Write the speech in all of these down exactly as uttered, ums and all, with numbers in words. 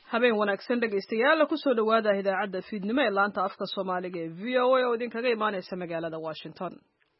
habeen wanaagsan dhegaystayaal ku soo dhawaada idaacadda fiidnimo ee laanta afka Soomaaliga ee V O A oo idinkaga imaanaysa magaalada Washington.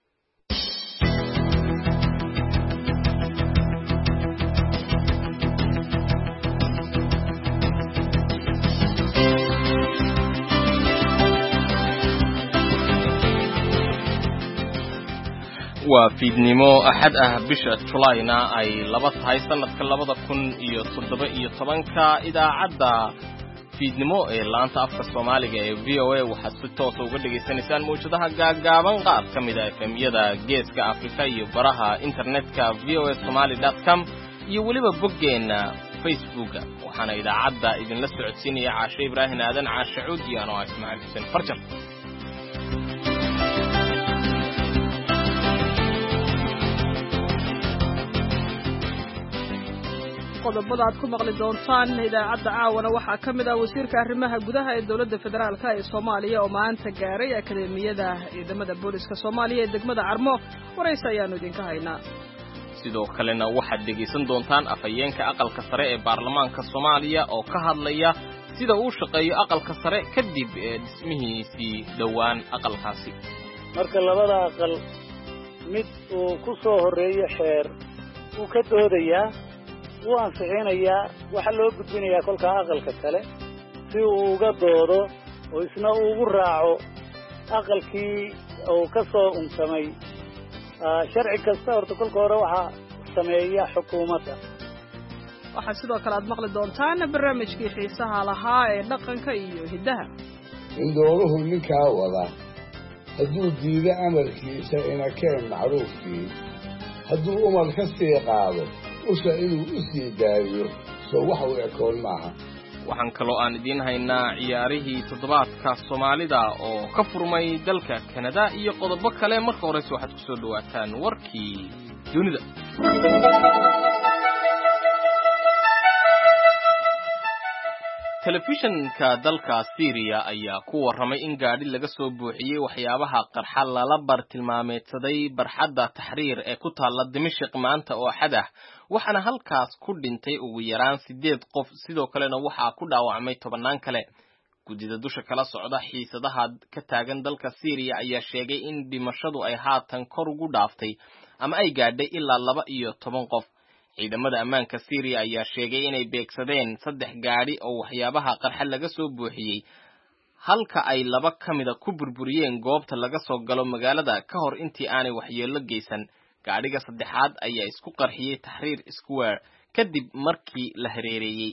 waa fiidnimo axad ah bisha Julayna ay laba tahay sanadka labada kun iyo toddoba iyo tobanka idaacadda fiidnimo ee laanta afka Soomaaliga ee V O A waxaad si toos ah uga dhageysanaysaan mowjadaha gaagaaban qaar ka mid ah F M-yada Geeska Afrika iyo baraha internetka v o a somali dot com iyo weliba boggeena Facebook waxaana idaacadda idinla socodsiinaya Caashe Ibraahin Aadan Caashe Cuud iyo anoo Ismaaciil Xuseen Farjan. qodobada aad ku maqli doontaan idaacadda caawana waxaa ka mid ah wasiirka arrimaha gudaha ee dowladda federaalka ee Soomaaliya oo maanta gaaray akademiyada ciidamada booliska Soomaaliya ee degmada Carmo waraysi ayaanu idinka haynaa. sidoo kalena waxaad dhegeysan doontaan afhayeenka aqalka sare ee baarlamaanka Soomaaliya oo ka hadlaya sida uu shaqeeyo aqalka sare kadib dhismihiisii dhawaan aqalkaasi. marka labada aqal mid uu ku soo horeeyo xeer uu ka doodayaa wuu ansixinayaa waxa loo gudbinayaa kolka aqalka kale si uu uga doodo oo isna ugu raaco aqalkii uu ka soo untamay sharci kasta horta kolka hore waxa sameeya xukuumadda. waxaa sidoo kale aad maqli doontaan barnaamijkii xiisaha lahaa ee dhaqanka iyo hiddaha. indooruhu ninkaa wada hadduu diido amarkiisa ina keen macruufkii hadduu umar ka sii qaado usha inuu u sii daariyo soo wax u ekoon maaha. waxaan kaloo aan idiin haynaa ciyaarihii toddobaadka Soomaalida oo ka furmay dalka Canada iyo qodobo kale. marka horeyse waxaad ku soo dhawaataan warkii dunida. telefishinka dalka Syria ayaa ku warramay in gaadhi laga soo buuxiyay waxyaabaha qarxa lala bartilmaameedsaday barxadda Tahriir ee ku taala Dimashq maanta oo axad ah waxaana halkaas ku dhintay ugu yaraan sideed qof sidoo kalena waxaa ku dhaawacmay tobanaan kale. gudida dusha kala socda xiisadaha ka taagan dalka Syria ayaa sheegay in dhimashadu ay haatan kor ugu dhaaftay ama ay gaadhay ilaa laba iyo toban qof. ciidamada ammaanka Syria ayaa sheegay inay beegsadeen saddex gaadhi oo waxyaabaha qarxa laga soo buuxiyay halka ay laba kamida ku burburiyeen goobta laga soo galo magaalada ka hor intii aanay waxyeello geysan. gaadhiga saddexaad ayaa isku qarxiyay Tahriir Square kadib markii la hareereeyay.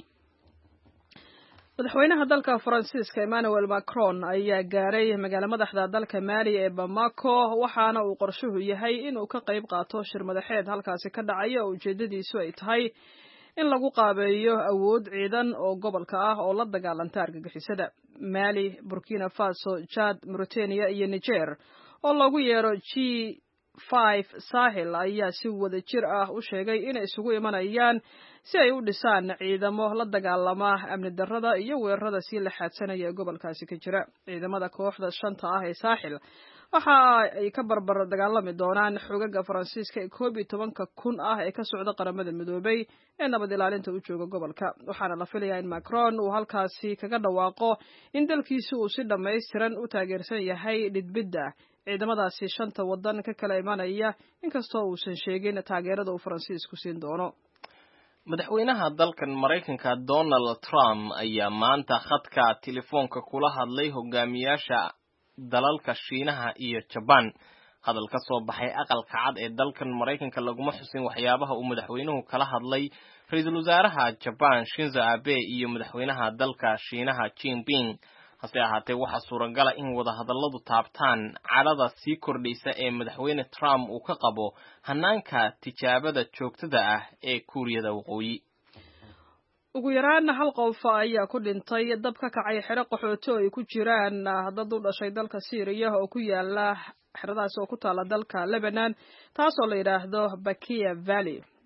madaxweynaha dalka Faransiiska Emmanuel Macron ayaa gaaray magaalada madaxda dalka Mali ee Bamako waxaana uu qorshuhu yahay inuu ka qayb qaato shir madaxeed halkaasi ka dhacaya oo ujeedadiisu ay tahay in lagu qaabeeyo awood ciidan oo gobolka ah oo la dagaalanta argagixisada. Mali, Burkina Faso, Chad, Mauritania iyo Niger oo lagu yeero G five Sahel ayaa si wada jir ah u sheegay inay isugu imanayaan si ay u dhisaan ciidamo la dagaalama amni darrada iyo weerarada si la xadsanaya gobolkaasi ka jira. ciidamada kooxda shanta ah ee Sahel waxa ay ka barbar dagaalami doonaan xogaga Faransiiska ee koob iyo toban kun ah ee ka socda qaramada midoobay ee nabad ilaalinta u jooga gobolka. waxaana la filayaa in Macron uu halkaasi kaga dhawaaqo in dalkiisu uu si dhammaystiran u taageersan yahay dhidbidda ciidamadaasi shanta wadan ka kala imanaya inkastoo uusan sheegin taageerada uu Faransiisku siin doono. madaxweynaha dalkan Mareykanka Donald Trump ayaa maanta khadka telefoonka kula hadlay hogaamiyaasha dalalka Shiinaha iyo Japan. hadal ka soo baxay aqalka cad ee dalkan Mareykanka laguma xusin waxyaabaha uu madaxweynuhu kala hadlay ra'iisul wasaaraha Japan Shinzo Abe iyo madaxweynaha dalka Shiinaha Xi Jinping. hase ahaatee waxaa suuragal ah in wada hadalladu taabtaan cadhada sii kordhaysa ee madaxweyne Trump uu ka qabo hanaanka tijaabada joogtada ah ee Kuuriyada Waqooyi. ugu yaraan hal qof ayaa ku dhintay dab ka kacay xero qaxooti oo ay ku jiraan dad u dhashay dalka Syria oo ku yaala xeradaas oo ku taala dalka Lebanon taasoo la yiraahdo Bakia Valley.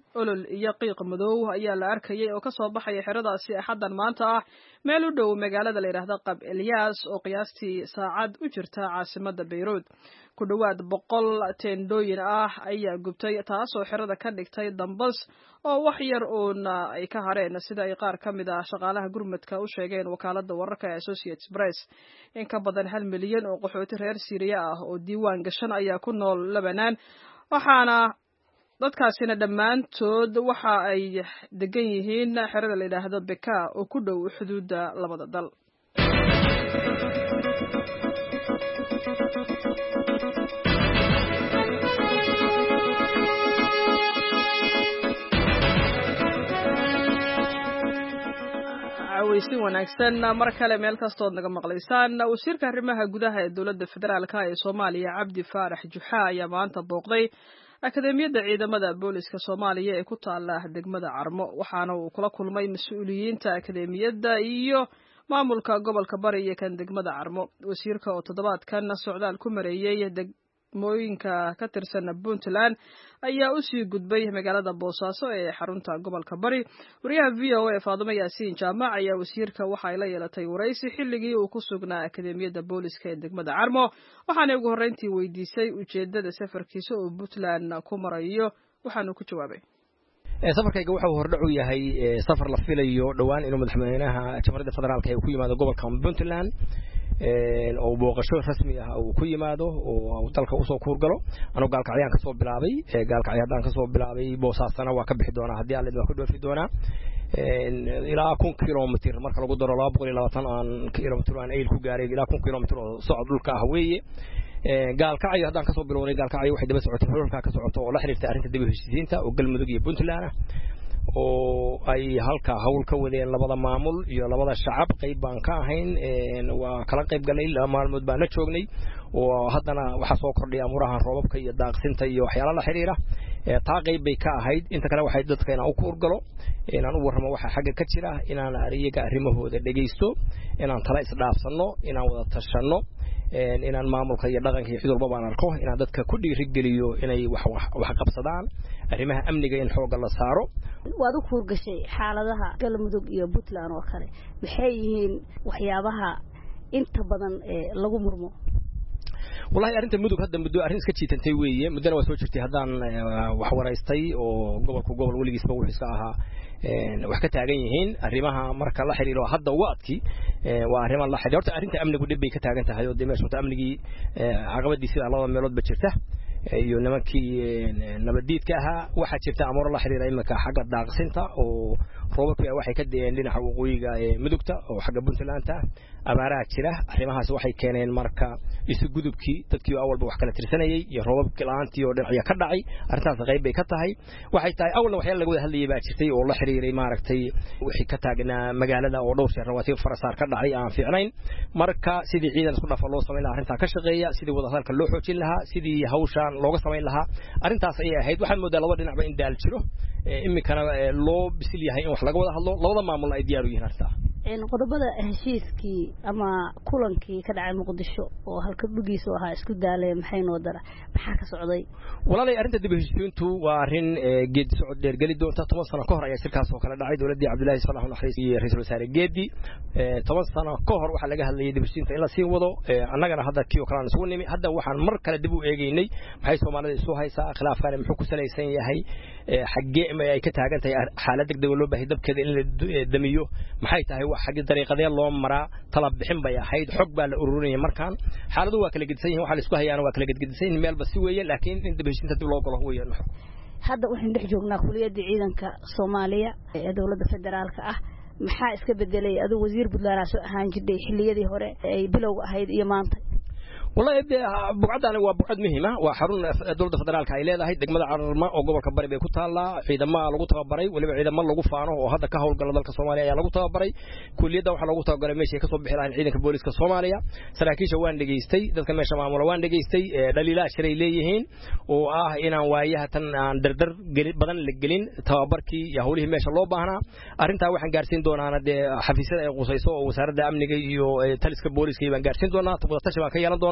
olol iyo qiiq madow ayaa la arkayay oo kasoo baxaya xeradaasi axaddan maanta ah meel u dhow magaalada la yidhaahda qab elyaas oo qiyaastii saacad u jirta caasimada Beirut. ku dhowaad boqol teendooyin ah ayaa gubtay taasoo xerada ka dhigtay dambas oo wax yar uun ay ka hareen sida ay qaar ka mid ah shaqaalaha gurmadka u sheegeen wakaalada wararka ee Associated Press. in ka badan hal milyan oo qaxooti reer Syria ah oo diiwaan gashan ayaa ku nool Lebanon, waxaana dadkaasina dhammaantood waxa ay degan yihiin xerada la yidhaahdo Beka oo ku dhow xuduudda labada dal. waysi wanaagsan mar kale meel kastood naga maqlaysaan. wasiirka arrimaha gudaha ee dowladda federaalka ee Soomaaliya Cabdi Faarax Juxa ayaa maanta booqday akademiyada ciidamada booliska Soomaaliya ee ku taala degmada Carmo, waxaana uu kula kulmay mas'uuliyiinta akademiyada iyo maamulka gobolka Bari iyo kan degmada Carmo. wasiirka oo toddobaadkan socdaal ku mareeyay degmooyinka ka tirsan Puntland ayaa u sii gudbay magaalada Boosaaso ee xarunta gobolka Bari. wariyaha V O A Faadimo Yaasiin Jaamac ayaa wasiirka waxa ay la yeelatay waraysi xilligii uu ku sugnaa akademiyada booliska ee degmada Carmo, waxaana ugu horreyntii weydiisay ujeedada safarkiisa oo Puntland ku marayo, waxaanu ku jawaabay safarkayga wuxuu hordhac u yahay safar la filayo dhawaan inuu madaxweynaha Jamhuuriyadda Federaalka uu ku yimaado gobolka Puntland oo booqasho rasmi ah uu ku yimaado oo dalka u soo kuurgalo. anoo gaalkacyaan ka soo bilaabay gaalkacyaan ka soo bilaabay Boosaasana waa ka bixi doona haddii alle waa ku dhoofi doona ilaa kun kilomitir marka lagu daro laba boqol iyo labaatan kilomitir aan ayl ku gaaray ilaa kun kilomitir oo socod dhulka ah weeye. gaalkacyo haddaan ka soo bilownay gaalkacyo waxay daba socotay xulka ka socoto oo la xiriirtay arrinta dib u heshiisiinta oo Galmudug iyo Puntland ah oo ay halka hawl ka wadeen labada maamul iyo labada shacab. qayb baan ka ahayn waa kala qayb galay laba maalmood baan la joognay oo haddana waxa soo kordhay amuraha roobabka iyo daaqsinta iyo waxyaalaha la xiriira. taa qayb bay ka ahayd. inta kale waxay dadka inaan u kuurgalo, inaan u warramo waxa xagga ka jira, inaan ariyaga arrimahooda dhageysto, inaan tala isdhaafsano, inaan wada tashano, inaan maamulka iyo dhaqanka iyo xidulba baan arko, inaan dadka ku dhiirigeliyo inay wax wax qabsadaan arrimaha amniga in xoog la saaro. waad u kuurgashay xaaladaha Galmudug iyo Puntland oo kale, maxay yihiin waxyaabaha inta badan ee lagu murmo? wallahi arrinta mudug hadda muddo arrin iska jiitantay weeye. muddana waa soo jirtay haddaan wax waraystay oo gobolku gobol weligiisba wuxuu iska ahaa wax ka taagan yihiin arrimaha marka la xiriiro hadda waadki waa arrimo la xiriiro. horta arrinta amnigu dib bay ka taagan tahay oo deemeesha amnigii caqabadii sida labada meelood ba jirta iyo nimankii nabadiidka ahaa. waxaa jirta amar la xiriira imika xagga daaqsinta oo roobabku waxay ka deeyeen dhinaca waqooyiga ee mudugta oo xagga Puntland ah. abaaraha jira, arrimahaas waxay keeneen marka isu gudubkii dadkii awalba wax kala tirsanayay iyo roobabkii laantii oo dhinaca ka dhacay. arrintaas qayb bay ka tahay. waxay tahay awalna waxyaalo laga wada hadlayay baa jirtay oo la xiriiray maaragtay wixii ka taagnaa magaalada oo dhowr jeer rawaatiib farasaar ka dhacay aan fiicnayn. marka sidii ciidan isku dhafa loo sameyn lahaa arrinta ka shaqeeya, sidii wada hadalka loo xoojin lahaa, sidii hawsha looga sameyn lahaa. arrintaas ay ahayd. waxaan moodaa laba dhinacba in daal jiro, imikana loo bisil yahay in wax laga wada hadlo, labada maamul ay diyaar u yihiin arrinta. in qodobada heshiiskii ama kulankii ka dhacay Muqdisho oo halka dhugiisu ahaa isku daalay maxay noo dara maxaa ka socday? walaalay arrinta dib u heshiisiintu waa arrin geed socod dheer gali doonta. toban sano ka hor ayaa shirkaas oo kala dhacay dawladda Cabdullaahi Salaah Naxariis iyo ra'iisul wasaare Geedi. toban sano ka hor waxa laga hadlayay dib u heshiisiinta in la sii wado. annagana hadda kii oo kale aan isugu nimi. hadda waxaan mar kale dib u eegaynay maxay Soomaalida isu haysaa, khilaafkan muxuu ku salaysan yahay, xaggee ay ka taagan tahay xaalad degdeg loo baahay dabkeeda in la damiyo, maxay tahay wax xagga dariiqadee loo maraa. talab bixin bay ahayd, xog baa la ururinayay. markaan xaaladu waa kala gedsan yihiin, waxa la isku hayaan waa kala gedgedsan yihiin meelba si weeye, laakiin in dib u heshiisiinta dib loo galo weeyaan. hadda waxaan dhex joognaa kuliyadda ciidanka Soomaaliya ee dawladda federaalka ah. maxaa iska bedelay adoo wasiir Puntland soo ahaan jiray xilliyadii hore ay bilowga ahayd iyo maanta? والله بقعدان وبقعد مهمة وحرون دولة فدرالك هاي لهذا دقمة عرما أو قبل كبري بيكوتها لا عيدا ما لقوا تبري ولا عيدا ما لقوا فانه وهذا كهول قال ذلك الصومالية لقوا تبري كل يدا وحلقوا تبري ماشي كسب بحران عيدا كبوليس كالصومالية سلاكيش وان دقيستي ذلك ماشي مع مروان دقيستي دليل شري ليهين وآه إنا وياها تن دردر جل بدن الجلين تبركي يهوله ماشي الله بهنا أرنت واحد جارسين دونا أنا ده حفيسة قصيصة وسارد أمني يو تلسك بوليس كي بان جارسين دونا تبغى تشبه كيانا دونا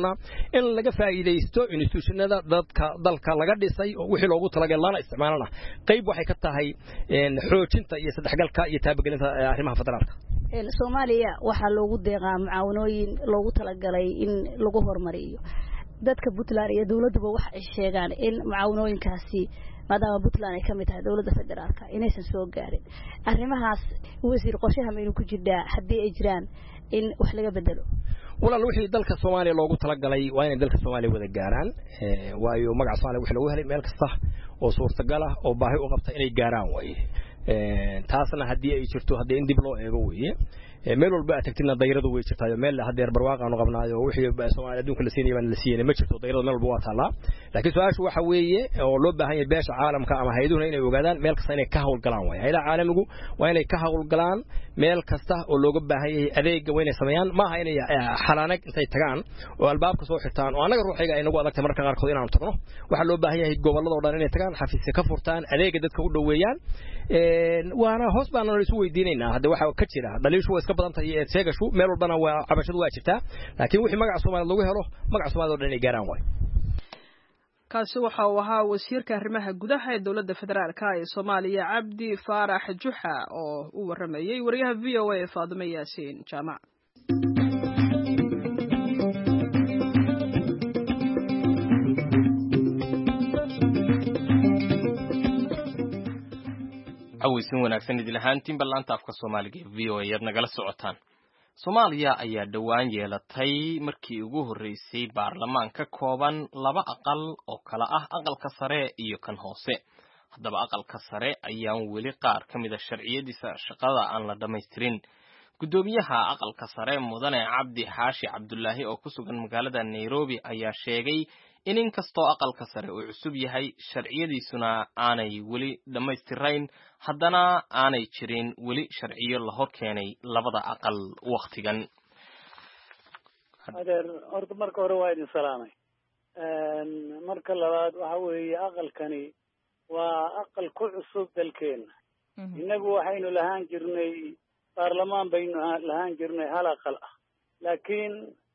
doonaa in laga faa'iidaysto institutionada dadka dalka laga dhisay oo wixii loogu talagalay lana isticmaalana qayb waxay ka tahay xoojinta iyo saddexgalka iyo taabagelinta arrimaha federaalka Soomaaliya waxaa loogu deeqaa mucaawanooyin loogu talagalay in lagu horumariyo dadka Puntland iyo dawladduba wax ay sheegaan in mucaawanooyinkaasi maadaama Puntland ay kamid tahay dawladda federaalka inaysan soo gaarin arrimahaas wasiir qorshaha ma inuu ku jiraa haddii ay jiraan in wax laga bedelo walaal wixii dalka Soomaaliya loogu talagalay waa in dalka Soomaaliya wada gaaraan waayo magaca Soomaaliya wixii lagu helay meel kasta oo suurtagal ah oo baahi u qabta inay gaaraan way taasna haddii ay jirto haddii in dib loo eego weeye meel walba aad tagtina dayradu way jirtaa meel hadeer barwaaqo aanu qabnaayo wixii Soomaaliya adduunka la siinay baan la siinay ma jirto dayradu meel walba waa taala laakiin su'aashu waxa weeye oo loo baahan yahay beesha caalamka ama hay'aduhu inay ogaadaan meel kasta inay ka hawl galaan way hay'adaha caalamigu waa inay ka hawl galaan meel kasta oo looga baahan yahay adeeg weyn ay sameeyaan ma aha inay xalaanag intay tagaan oo albaabka soo xirtaan oo anaga ruuxiga ay nagu adagtay marka qaarkood inaan tagno waxa loo baahan yahay gobolada oo dhan inay tagaan xafiiska ka furtaan adeega dadka u dhaweeyaan een waana hoos baan la isku weydiinaynaa hadda waxa ka jira daliishu way iska badan tahay ee seegashu meel walbana waa cabashadu waa jirtaa laakiin wixii magaca Soomaaliya lagu helo magaca Soomaaliya oo dhan ay gaaraan way kaasi waxa uu ahaa wasiirka arrimaha gudaha ee dawladda federaalka ee Soomaaliya Cabdi Faarax Juxa oo u waramayay wariyaha V O A Faadimo Yaasiin Jaamac aweysin wanaagsan idil ahaantiin ballaanta afka Soomaaliga ee V O A yar nagala socotaan Soomaaliya ayaa dhawaan yeelatay markii ugu horeysay baarlamaan ka kooban laba aqal oo kala ah aqalka sare iyo kan hoose haddaba aqalka sare ayaan weli qaar ka mid ah sharciyadiisa shaqada aan la dhameystirin gudoomiyaha aqalka sare mudane Cabdi Xaashi Cabdullaahi oo ku sugan magaalada Nairobi ayaa sheegay in inkastoo aqalka sare uu cusub yahay sharciyadiisuna aanay weli dhammaystirayn haddana aanay jirin weli sharciyo la hor keenay labada aqal waqtigan adeer horta marka hore waa idin salaamay marka labaad waxa weeye aqalkani waa aqal ku cusub dalkeena innagu waxaynu lahaan jirnay baarlamaan baynu lahaan jirnay hal aqal ah laakiin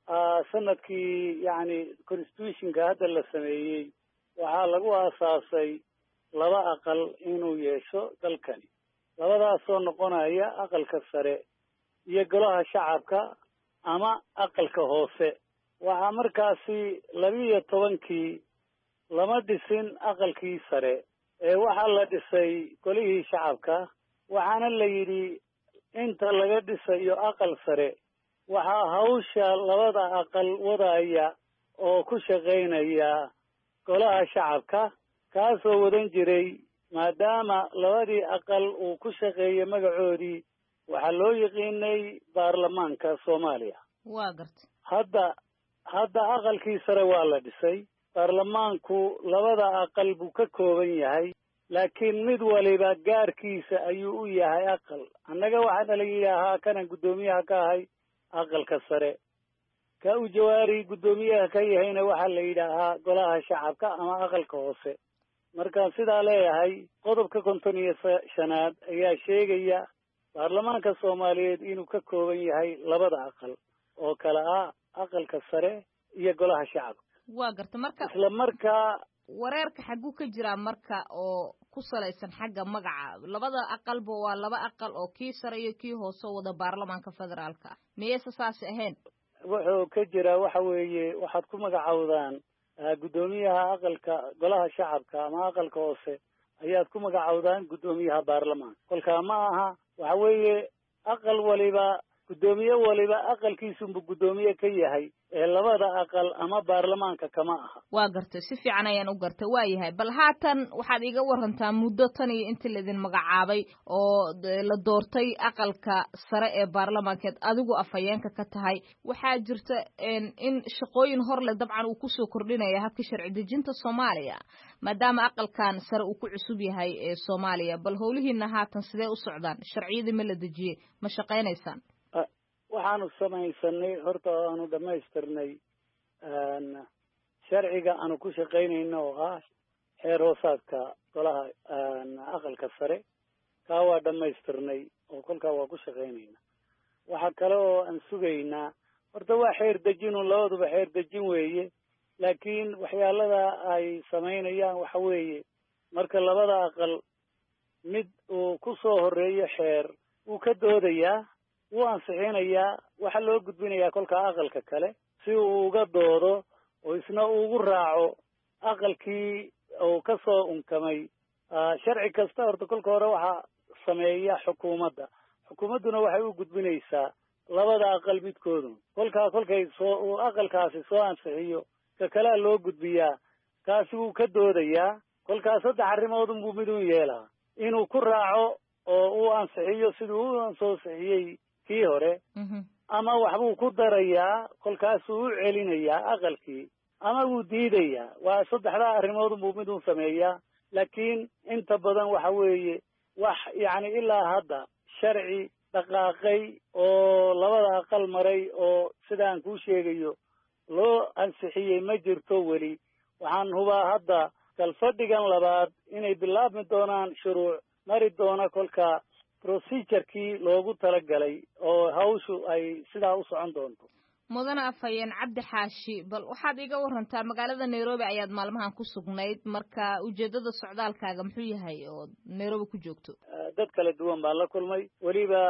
sanadkii yani constitutionka hadda la sameeyey waxaa lagu aasaasay laba aqal inuu yeesho dalkani labadaasoo noqonaya aqalka sare iyo golaha shacabka ama aqalka hoose waxaa markaasi labiiyo tobankii lama dhisin aqalkii sare ee waxaa la dhisay golihii shacabka waxaana la yidhi inta laga dhisayo aqal sare waxaa hawsha labada aqal wadaya oo ku shaqaynaya golaha shacabka kaasoo wadan jiray maadaama labadii aqal uu ku shaqeeyay magacoodii waxaa loo yaqiinay baarlamaanka Soomaaliya waa gartay hadda hadda aqalkii sare waa la dhisay baarlamaanku labada aqal buu ka kooban yahay laakiin mid waliba gaarkiisa ayuu u yahay aqal annaga waxaana la yidhaahaa kanan guddoomiyaha ka ahay aqalka sare ka u jawaari guddoomiyaha ka yahayna waxaa la yidhaahaa golaha shacabka ama aqalka hoose markaan sidaa leeyahay qodobka konton iyo shanaad ayaa sheegaya baarlamaanka Soomaaliyeed inuu ka kooban yahay labada aqal oo kala ah aqalka sare iyo golaha shacabka waa garta marka isla markaa wareerka xaguu ka jira marka oo ku salaysan xagga magaca labada aqalba waa laba aqal oo kii sare iyo kii hoose wada baarlamaanka federaalka miyaysa saas ahayn wuxuu ka jira waxa weeye waxaad ku magacawdaan guddoomiyaha aqalka golaha shacabka ama aqalka hoose ayaad ku magacawdaan guddoomiyaha baarlamaanka kolkaa ma aha waxa weeye aqal waliba guddoomiye waliba aqalkiisunbu guddoomiye ka yahay ee labada aqal ama baarlamaanka kama aha waa gartay si fiican ayaan u gartay waa yahay bal haatan waxaad iga warantaa muddo tan iyo intii laidin magacaabay oo la doortay aqalka sare ee baarlamaankeed adigu afhayeenka ka tahay waxaa jirta in shaqooyin hor leh dabcan uu kusoo kordhinaya habka sharci dejinta Soomaaliya maadaama aqalkan sare uu ku cusub yahay ee Soomaaliya bal howlihiina haatan sidee u socdaan sharciyada ma la dejiyay ma shaqaynaysaan waxaanu samaysanay horta aanu dhamaystirnay sharciga aanu ku shaqaynayno oo ah xeer hoosaadka golaha aqalka sare kaa waa dhamaystirnay oo kolkaa waa ku shaqaynayna waxa kale oo aan sugaynaa horta waa xeer dejinun labaduba xeer dejin weeye laakiin waxyaalada ay samaynayaan waxa weeye marka labada aqal mid uu ku soo horeeyo xeer wuu ka doodayaa wuu ansixinayaa waxaa loo gudbinayaa kolkaa aqalka kale si uu uga doodo oo isna ugu raaco aqalkii uu ka soo unkamay sharci kasta horta kolka hore waxaa sameeya xukuumadda xukuumadduna waxay u gudbinaysaa labada aqal midkoodu kolkaa kolkay soo uu aqalkaasi soo ansixiyo ka kalea loo gudbiyaa kaasi wuu ka doodayaa kolkaa saddex arrimoodun buu mid un yeelaa inuu ku raaco oo uu ansixiyo siduu u ansixiyey kii hore ama waxbuu ku darayaa kolkaasuu u celinayaa aqalkii ama wuu diidayaa waa saddexdaa arrimoodun buu mid un sameeyaa laakiin inta badan waxa weeye wax yacni ilaa hadda sharci dhaqaaqay oo labada aqal maray oo sidaan kuu sheegayo loo ansixiyey ma jirto weli waxaan hubaa hadda kalfadhigan labaad inay bilaabmi doonaan shuruuc mari doona kolka procedurkii loogu talagalay oo hawshu ay sidaa u socon doonto mudane afhayeen cabdi xaashi bal waxaad iga warantaa magaalada nairobi ayaad maalmahan ku sugnayd marka ujeedada socdaalkaaga muxuu yahay oo nairobi ku joogto dad kala duwan baan la kulmay weliba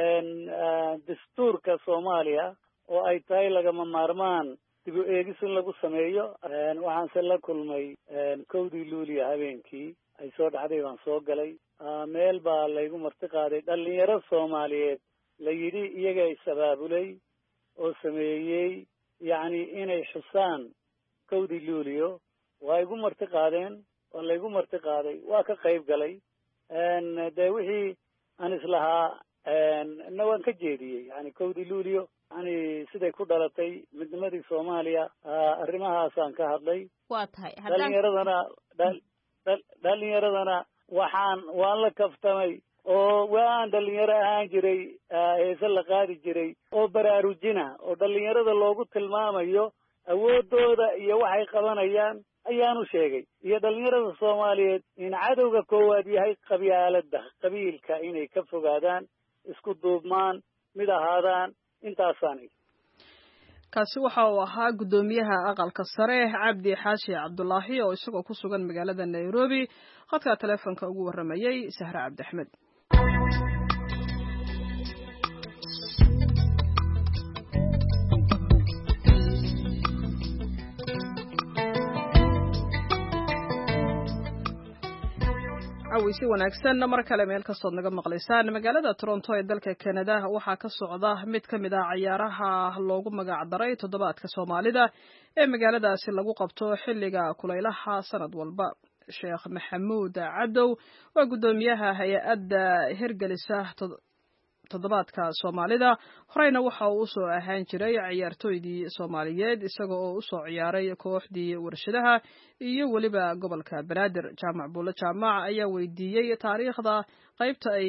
dastuurka soomaaliya oo ay tahay lagama maarmaan dib u eegis in lagu sameeyo waxaanse la kulmay kowdii luuliya habeenkii ay soo dhacday baan soo galay meel baa laygu marti qaaday dhalinyaro soomaaliyeed la yidhi iyaga is abaabulay oo sameeyey yacni inay xusaan kowdii luuliyo waa igu marti qaadeen waa laygu marti qaaday waa ka qayb galay dee wixii aan islahaa na waan ka jeediyey yani kowdii luuliyo yani siday ku dhalatay midnimadii soomaaliya arrimahaasaan ka hadlay waa tahay dhalinyaradana dhalinyaradana waxaan waan la kaftamay oo waan dhalinyaro ahaan jiray heese la qaadi jiray oo baraarujina oo dhalinyarada loogu tilmaamayo awoodooda iyo waxay qabanayaan ayaanu sheegay iyo dhalinyarada soomaaliyeed in cadowga koowaad yahay qabyaalada qabiilka inay ka fogaadaan isku duubmaan mid ahaadaan intaasaan kaasi waxa uu ahaa guddoomiyaha aqalka sare cabdi xaashi cabdulaahi oo isagoo ku sugan magaalada nairobi khadka taleefonka ugu warramayay sahre cabdi axmed aweysi wanaagsan mar kale meel kastood naga maqlaysaan magaalada Toronto ee dalka Canada waxaa ka socda mid ka mid ah ciyaaraha loogu magac daray toddobaadka Soomaalida ee magaaladaasi lagu qabto xilliga kulaylaha sanad walba Sheekh Maxamuud Cadow waa gudoomiyaha hay'adda hirgelisa toddobaadka Soomaalida horeyna waxa uu soo ahaan jiray ciyaartoydii Soomaaliyeed isaga oo u soo ciyaaray kooxdii warshadaha iyo waliba gobolka Banaadir Jaamac Buule Jaamac ayaa weydiiyay taariikhda qaybta ay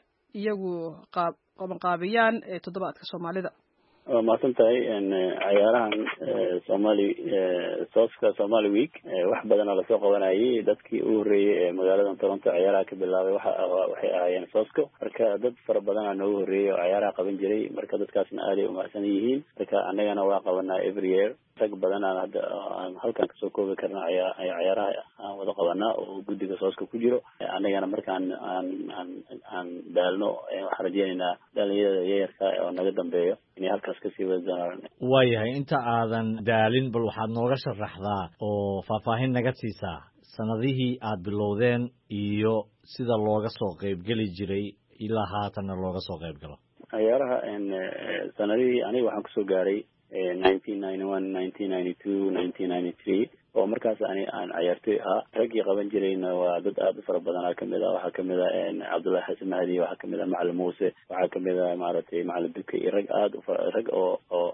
iyagu qabanqaabiyaan ee toddobaadka Soomaalida waa maasantahay ciyaarahan Somali Sooska Somali Week wax badan la soo qabanayay dadkii u horeeyay ee magaalada Toronto ciyaaraha ka bilaabay waxa waxay ahaayeen Soosko marka dad fara badan oo ugu horeeyay ciyaaraha qaban jiray marka dadkaasna aad ay u mahadsan yihiin marka anagana waa qabanaa every year rag badan aan hadda aan halkan kasoo koobi karna ciyaaraha aan wada qabanaa oo guddiga Sooska ku jiro anagana markaan aan aan aan daalno waxaan rajaynaynaa dhalinyarada yarka oo naga dambeeyo inay halkaas ka sii wadaan waayahay inta aadan daalin bal waxaad nooga sharaxdaa oo faahfaahin naga siisaa sanadihii aad bilowdeen iyo sida looga soo qaybgeli jiray ilaa haatanna looga soo qaybgalo ciyaaraha sanadihii aniga waxaan kusoo gaaray nineteen ninety one nineteen ninety two nineteen ninety three oo markaas ani aan ciyaartoy ahaa raggii qaban jirayna waa dad aad u fara badan kamid ah waxaa kamid ah Cabdullaahi Xasan Mahdi waxaa kamid ah Macalin Muuse waxaa kamid ah maaragtay Macalin Duke iyo rag aad u rag oo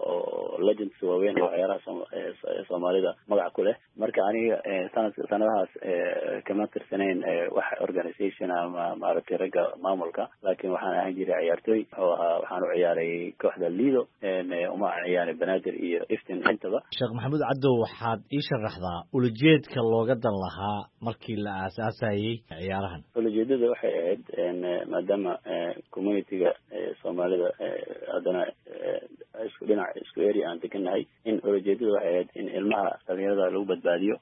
oo legends waaweyn oo ciyaaraha Soomaalida magac ku leh marka aniga sanad sanadahaas kama tirsaneyn wax organization ama maaragtay ragga maamulka laakiin waxaan ahaan jiray ciyaartoy oo waxaan u ciyaaray kooxda Lido ee uma ciyaaray Banaadir iyo Iftiin intaba Sheekh Maxamuud Cadow waxaad ii sharaxdaa ulajeedka looga dan lahaa markii la aasaasayay ciyaarahan ulajeedada waxay ahayd maadaama community-ga Soomaalida haddana isku dhinac isku area aan degannahay in ulajeedada waxay ahayd in ilmaha dhalinyarada lagu badbaadiyo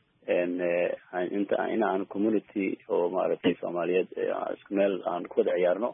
inta in aan community oo maaragtay soomaaliyeed isku meel aan ku wada ciyaarno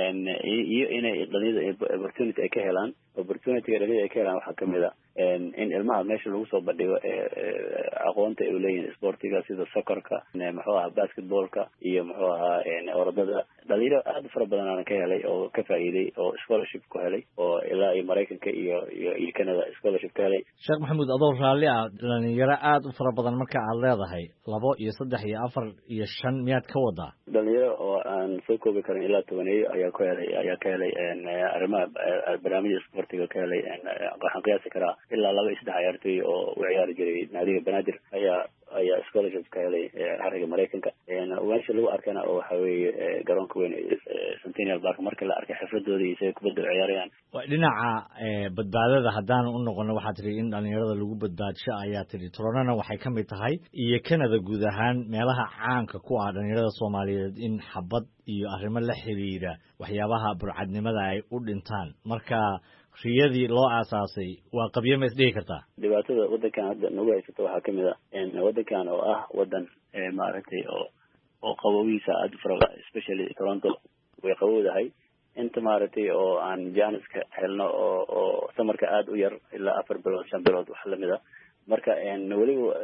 iyo inay dhalinyarada opportunity ay ka helaan opportunity dhalinyarada ay ka helaan waxaa kamid a in ilmaha meesha lagu soo bandhigo aqoonta ay leeyihiin sportiga sida soccerka muxuu ahaa basketballka iyo muxuu ahaa orodada dhalinyaro aad u fara badan aan ka helay oo ka faa'iiday oo scholarship ku helay oo ilaa iyo Mareykanka iyo iyo iyo Canada scholarship ka helay. Sheekh Maxamuud adoo raalli ah dhalinyaro aad u fara badan marka aad leedahay labo iyo saddex iyo afar iyo shan miyaad ka wadaa dhalinyaro oo aan soo koobi karin ilaa tobaneeyo ayaa ku helay ayaa ka helay arrimaha barnaamijka sportiga ka helay waxaan qiyaasi karaa ilaa laba iyo saddex ciyaartoy oo u ciyaari jiray naadiga Banaadir ayaa ayaa scholarship ka helay xariga Mareykanka meesha lagu arkana oo waxa weeye garoonka weyn Centennial Park marka la arkay xafladooda iyo say kubadda ciyaarayaan waa dhinaca badbaadada haddaan u noqono waxaa tiri in dhalinyarada lagu badbaadsho ayaa tiri Toronto waxay ka mid tahay iyo Canada guud ahaan meelaha caanka ku ah dhalinyarada Soomaaliyeed in xabad iyo arrimo la xiriira waxyaabaha burcadnimada ay u dhintaan marka riyadii loo aasaasay waa qabyo ma isdhihi kartaa dhibaatada waddankan hadda nagu haysato waxaa kamid a waddankan oo ah waddan maaragtay oo oo qabowiisa aada u fara especially Toronto way qabowdahay inta maaragtay oo aan jaaniska helno oo oo samarka aada u yar ilaa afar bilood shan bilood wax lamid a marka weliba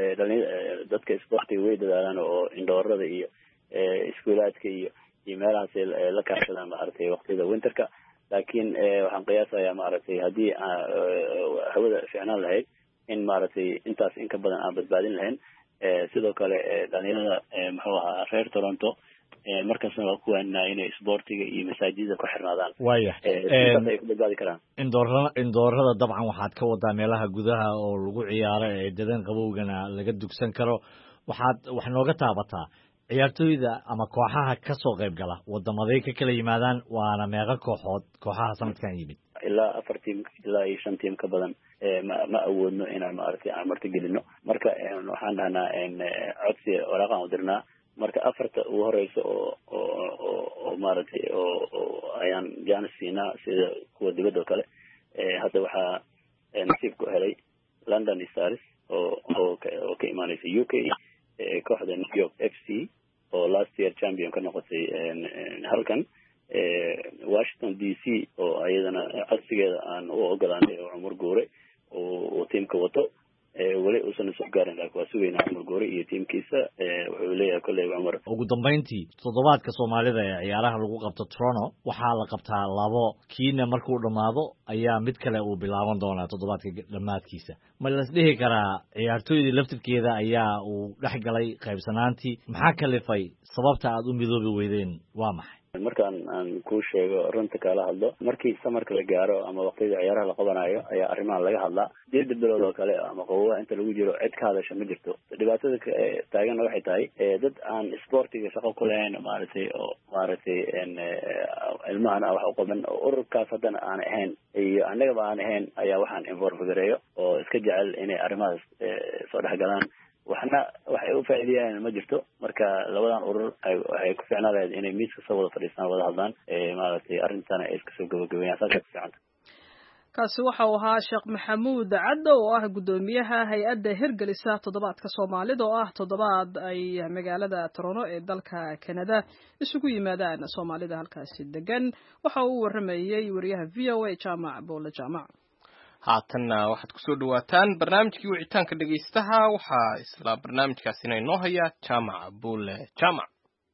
dadka sportiga way dadaalaan oo indoorada iyo iskuulaadka iyo iyo meelahaas la kaashadaan maaragtay waqtiyada winterka laakiin waxaan qiyaasayaa maaragtay haddii hawada fiicnaan lahayd in maaragtay intaas in ka badan aan badbaadin lahayn sidoo kale dhalinyarada muxuu ahaa reer Toronto markaasna waa kuwaana inay sportiga iyo masaajidda ku xirnaadaan waya ay ku badbaadi karaan indoorada indoorada dabcan waxaad ka wadaa meelaha gudaha oo lagu ciyaaro ee dadan qabowgana laga dugsan karo waxaad wax nooga taabataa ciyaartooyda ama kooxaha ka soo qayb gala wadamaday ka kala yimaadaan waana meeqa kooxood kooxaha sanadkan yimid ilaa afar tiim ilaa iyo shan tiim ka badan ma ma awoodno inaan maaragtay aan marti gelino marka waxaan dhahnaa codsi waraaqaan u dirnaa marka afarta ugu horeysa oo oo oo maaragtay oo ayaan jaanis siinaa sida kuwa dibadda oo kale hadda waxaa nasiib ku helay London Stars oo oo ka imaanaysa U K kooxda New York F C oo last year champion ka noqotay halkan Washington D C oo ayadana codsigeeda aan u ogolaanay oo Cumar Goore oo tiimka wato weli uusan soo gaarin laakiin waa sugeynaa Cumar Goore iyo tiimkiisa wuxuu leeyahay kolley Cumar ugu dambeyntii toddobaadka Soomaalida ee ciyaaraha lagu qabto Toronto waxaa la qabtaa labo kiina markuu dhamaado ayaa mid kale uu bilaaban doonaa toddobaadka dhamaadkiisa ma la isdhihi karaa ciyaartooyda laftirkeeda ayaa uu dhex galay qaybsanaantii maxaa kalifay sababta aad u midoobi weydeen waa maxay markaan aan ku sheego runta kala hadlo markii samarka la gaaro ama waqtiyada ciyaaraha la qabanayo ayaa arrimahan laga hadlaa sideed bilood oo kale ama qabowa inta lagu jiro cid ka hadasha ma jirto dhibaatada taagan waxay tahay dad aan sportiga shaqo ku lahayn maaragtay oo maaragtay ilmahana wax u qaban oo ururkaas haddana aan ahayn iyo annagaba aan ahayn ayaa waxaan involve gareeyo oo iska jecel inay arrimahaas soo dhex galaan waxna waxay u faa'iideyaan ma jirto marka labadan urur waxay ku fiicnaan lahayd inay miiska soo wada fadhiistaan wada hadlaan maaragtay arrintana ay iska soo gabagabeeyaan saas ku fiicanta kaasi waxa uu ahaa Sheekh Maxamuud Caddo oo ah gudoomiyaha hay'adda hirgelisa toddobaadka Soomaalida oo ah toddobaad ay magaalada Toronto ee dalka Canada isugu yimaadaan Soomaalida halkaasi degan waxa uu waramayay wariyaha V O A Jaamac Boole Jaamac haatanna waxaad kusoo dhawaataan barnaamijkii wicitaanka dhegaystaha waxaa isla barnaamijkaasina inoo haya Jaamac Boole Jaamac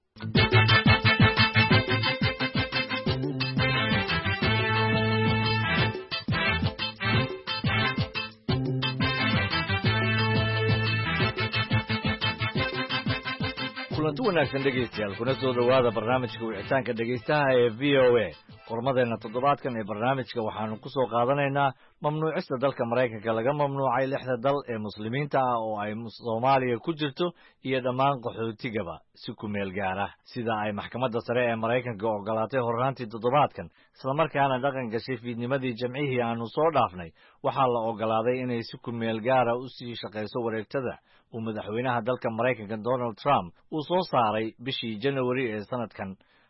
kulanti wanaagsan dhegaystayaal kuna soo dhawaada barnaamijka wicitaanka dhegaystaha ee V O A qormadeena toddobaadkan ee barnaamijka waxaanu ku soo qaadanaynaa mamnuucista dalka Mareykanka laga mamnuucay lixda dal ee muslimiinta ah oo ay Soomaaliya ku jirto iyo dhammaan qaxootigaba si ku meel gaar ah sida ay maxkamadda sare ee Mareykanka ogolaatay horraantii toddobaadkan isla markaana dhaqan gashay fiidnimadii Jimcihii aanu soo dhaafnay waxaa la ogolaaday inay si ku meel gaar ah u sii shaqeyso wareegtada uu madaxweynaha dalka Mareykanka Donald Trump uu soo saaray bishii January ee sanadkan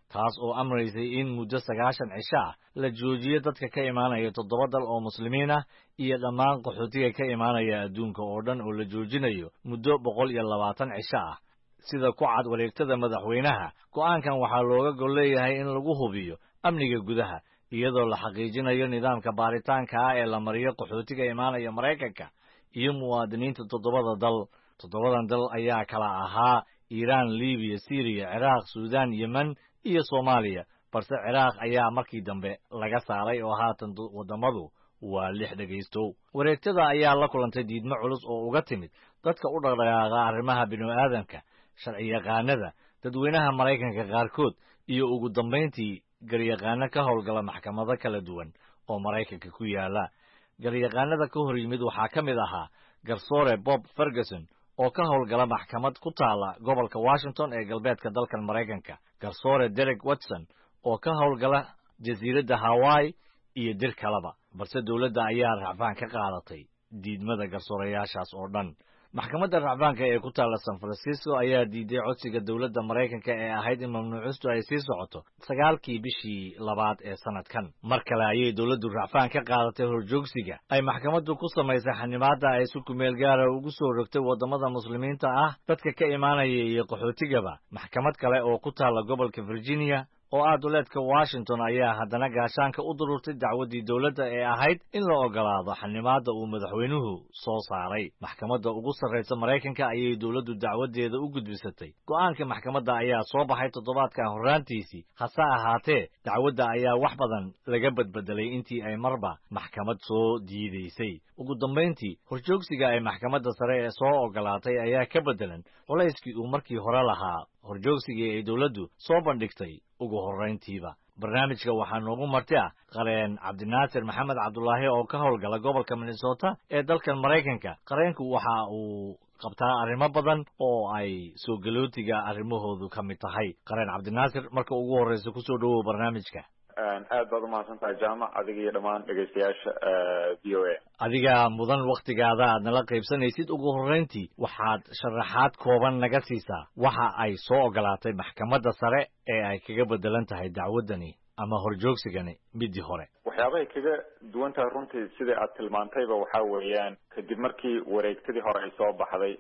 taas oo amraysay in muddo sagaashan cisho ah la joojiyo dadka ka imaanaya toddoba dal oo muslimiin ah iyo dhammaan qaxootiga ka imaanaya adduunka oo dhan oo la joojinayo muddo boqol iyo labaatan cisho ah sida ku cad wareegtada madaxweynaha go'aankan waxaa looga gol leeyahay in lagu hubiyo amniga gudaha iyadoo la xaqiijinayo nidaamka baaritaanka ah ee la mariyo qaxootiga imaanaya Maraykanka iyo muwaadiniinta toddobada dal toddobadan dal ayaa kala ahaa Iiraan, Liibiya, Syria, Ciraaq, Suudaan, Yemen iyo Soomaaliya balse Ciraaq ayaa markii dambe laga saaray oo haatan wadamadu waa lix dhageysto wareegtada ayaa la kulantay diidmo culus oo uga timid dadka u dhaqdhaqaaqa arrimaha bini'aadamka sharci yaqaanada dadweynaha Maraykanka qaarkood iyo ugu dambeyntii garyaqaano ka howlgala maxkamado kala duwan oo Maraykanka ku yaala garyaqaanada ka hor yimid waxaa ka mid ahaa garsoore Bob Ferguson oo ka howlgala maxkamad ku taala gobolka Washington ee galbeedka dalkan Maraykanka garsoore Derek Watson oo ka howlgala jasiiradda Hawaii iyo dir kalaba balse dawladda ayaa racfaan ka qaadatay diidmada garsoorayaashaas oo dhan maxkamadda racfaanka ee ku taala San Francisco ayaa diiday codsiga dawladda Maraykanka ee ahayd in mamnuucistu ay sii socoto sagaalkii bishii labaad ee sanadkan mar kale ayay dawladdu racfaan ka qaadatay horjoogsiga ay maxkamaddu ku samaysay xanimaadda ay si ku meel gaara ugu soo rogtay wadamada muslimiinta ah dadka ka imaanaya iyo qaxootigaba maxkamad kale oo ku taala gobolka Virginia oo ah duleedka Washington ayaa haddana gaashaanka u dururtay dacwadii dawladda ee ahayd in la ogolaado xanimaadda uu madaxweynuhu soo saaray maxkamadda ugu sarreysa Maraykanka ayay dawladdu dacwadeeda u gudbisatay go'aanka maxkamadda ayaa soo baxay toddobaadkan horraantiisii hase ahaatee dacwadda ayaa wax badan laga badbedelay intii ay marba maxkamad soo diidaysay ugu dambeyntii horjoogsiga ay maxkamadda sare ee soo ogolaatay ayaa ka bedelan culayskii uu markii hore lahaa horjoogsigii ay dawladdu soo bandhigtay ugu horrayntiiba barnaamijka waxaa noogu marti ah qareen Cabdinaasir Maxamed Cabdulaahi oo ka howlgala gobolka Minnesota ee dalkan Maraykanka qareenku waxa uu qabtaa arrimo badan oo ay soo galootiga arrimahoodu ka mid tahay qareen Cabdinaasir marka ugu horreysa ku soo dhawow barnaamijka aad baad u mahadsantahay jaamac adiga iyo dhammaan dhegaystayaasha v o a adiga mudan waktigaada aad nala qaybsanaysid ugu horreyntii waxaad sharaxaad kooban naga siisaa waxa ay soo ogolaatay maxkamadda sare ee ay kaga bedelan tahay dacwaddani ama horjoogsigani midii hore waxyaabahay kaga duwan tahay runtii sidai aad tilmaantayba waxaa weeyaan kadib markii wareegtadii hore ay soo baxday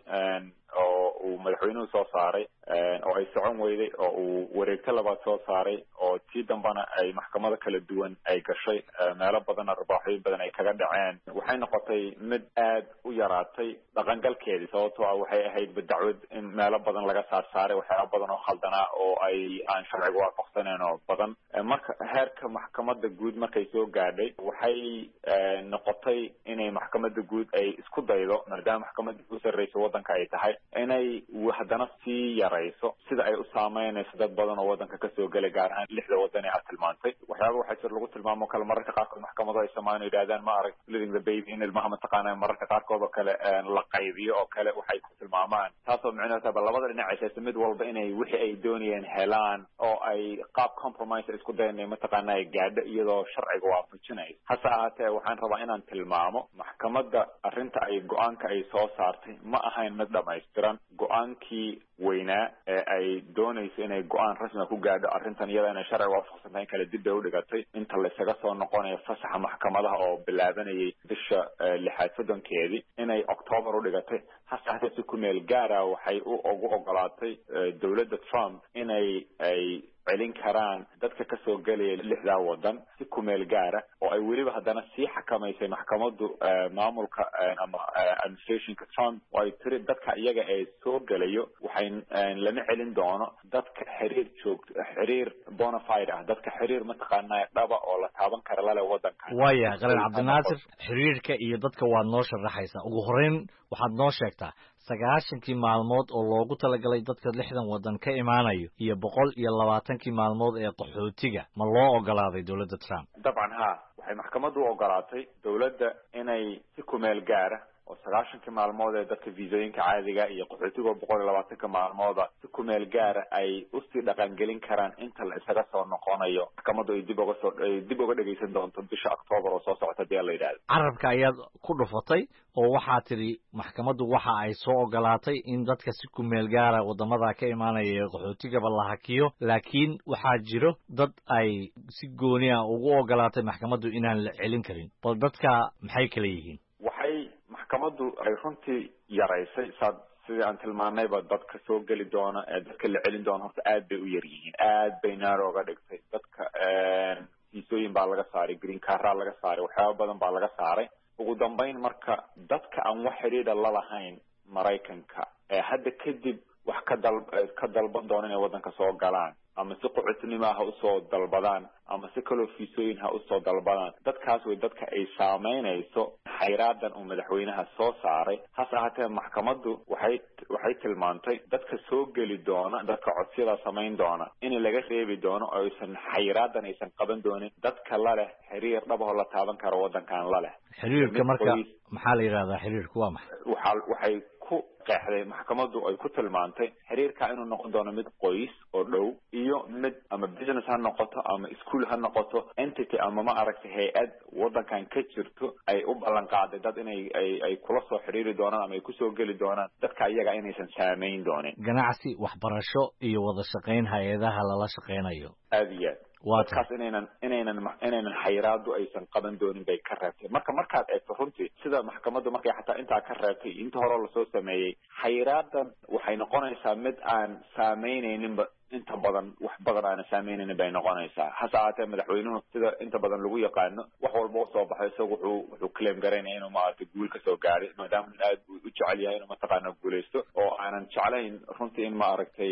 oo uu madaxweynuhu soo saaray oo ay socon weyday oo uu wareegto labaad soo saaray oo tii dambana ay maxkamado kala duwan ay gashay meelo badanna rabaaxooyin badan ay kaga dhaceen waxay noqotay mid aad u yaraatay dhaqangalkeedii sababtoo ah waxay ahaydba dacwad in meelo badan laga saar saaray waxyaaba badan oo khaldanaa oo ay aan sharciga waafaqsaneyn oo badan marka heerka maxkamadda guud markay soo gaadhay waxay noqotay inay maxkamadda guud ay isku daydo maadaama maxkamadda ugu sarreysa waddanka ay tahay inay haddana sii yarayso sida ay u saameynayso dad badan oo waddanka kasoo gelay gaar ahaan lixda waddan ee aad tilmaantay waxyaaba waxaa jir lagu tilmaamo kale mararka qaarkood maxkamado ay samaan yidhahdaan ma arag living the baby in ilmaha mataqaana mararka qaarkood oo kale la qaybiyo oo kale waxay ku tilmaamaan taasoo micnaheedaba labada dhinac ay hayso mid walba inay wixii ay doonayeen helaan oo ay qaab compromise isku dayan mataqaana ay gaadho iyadoo sharciga waafajinayso hase ahaatee waxaan rabaa inaan tilmaamo maxkamadda arrinta ay go-aanka ay soo saartay ma ahayn mid dhamaystiran go-aankii weynaa ee ay doonayso inay go-aan rasmiga ku gaadho arrintan iyada inay sharciga waafaqsantahay in kale dib bay u dhigatay inta laysaga soo noqonayo fasaxa maxkamadaha oo bilaabanayay bisha lixaad soddonkeedii inay octoobar u dhigatay hase haatee si ku meel gaara waxay u ugu ogolaatay dawladda Trump inay ay celin karaan dadka ka soo gelaya lixdaa waddan si ku meel gaara oo ay weliba haddana sii xakamaysay maxkamaddu maamulka ama administrationka Trump oo ay tiri dadka iyaga ee soo gelayo waxay lama celin doono dadka xiriir joogto xiriir bona fide ah dadka xiriir mataqaanaa dhaba oo la taaban kara lale waddanka waaya qareen Cabdinaasir xiriirka iyo dadka waad noo sharaxaysaa ugu horreyn waxaad noo sheegtaa sagaashankii maalmood oo loogu talagalay dadka lixdan waddan ka imaanayo iyo boqol iyo labaatankii maalmood ee qaxootiga ma loo ogolaaday dawladda Trump dabcan ha waxay maxkamaddu u ogolaatay dawladda inay si ku meel gaara oo sagaashankii maalmood ee dadka viisooyinka caadiga iyo qaxootiga boqol iyo labaatanka maalmooda si ku meel gaara ay usii dhaqangelin karaan inta la isaga soo noqonayo maxkamaddu ay dib uga soo ay dib uga dhegaysan doonto bisha October oo soo socota hadii la yidhaahdo. Carabka ayaad ku dhufatay oo waxaa tiri maxkamaddu waxa ay soo ogolaatay in dadka si ku meel gaara wadamada ka imaanaya qaxootiga la hakiyo, laakiin waxaa jiro dad ay si gooni ah ugu ogolaatay maxkamaddu inaan la celin karin. bal dadka maxay kala yihiin? waxay maxkamaddu ay runtii yaraysay saad sidii aan tilmaanayba dadka soo geli doona ee dadka la celin doona horta aad bay u yar yihiin, aad bay naaro uga dhigtay. dadka fiisooyin baa laga saaray, green card laga saaray, waxyaabo badan baa laga saaray. ugu dambeyn marka dadka aan wax xiriir la lahayn Mareykanka ee hadda kadib wax ka dal ka dalban doona inay wadanka soo galaan ama si qaxootinimo ah u soo dalbadaan ama si kale fiisooyin ha u soo dalbadaan, dadkaas way dadka ay saameynayso xayraadan uu madaxweynaha soo saaray. hase ahaatee maxkamaddu waxay waxay tilmaantay dadka soo geli doona, dadka codsiyada samayn doona in laga reebi doono oo aysan xayraadan aysan qaban doonin dadka la leh xiriir dhab ah oo la taaban karo wadankan la leh. xiriirka marka maxaa la yiraahdaa? xiriirku waa maxay? waxa waxay ku qeexday maxkamaddu ay ku tilmaantay xiriirka inuu noqon doono mid qoys oo dhow iyo mid ama business ha noqoto ama school ha noqoto entity ama ma aragtay hay'ad wadankan ka jirto ay u ballan qaaday dad inay ay ay kula soo xiriiri doonaan ama ay ku soo geli doonaan dadka iyaga inaysan saameyn doonin. ganacsi, waxbarasho iyo wada shaqayn hay'adaha lala shaqaynayo. aad iyo aad dadkaas inaynan inaynan inaynan xayraadu aysan qaban doonin bay ka reebtay. marka markaad eegto runtii sida maxkamaddu markay xataa intaa ka reebtay inta hore lasoo sameeyey, xayraadan waxay noqonaysaa mid aan saameynayninba inta badan wax badan aan saameynaynin bay noqonaysaa. hase ahaatee madaxweynuhu sida inta badan lagu yaqaano wax walba soo baxay isagu wuxuu wuxuu claim garaynaya inuu maaragtay guul ka soo gaaray maadaama aad u jecel yahay inuu mataqaana guuleysto oo aanan jeclayn runtii in maaragtay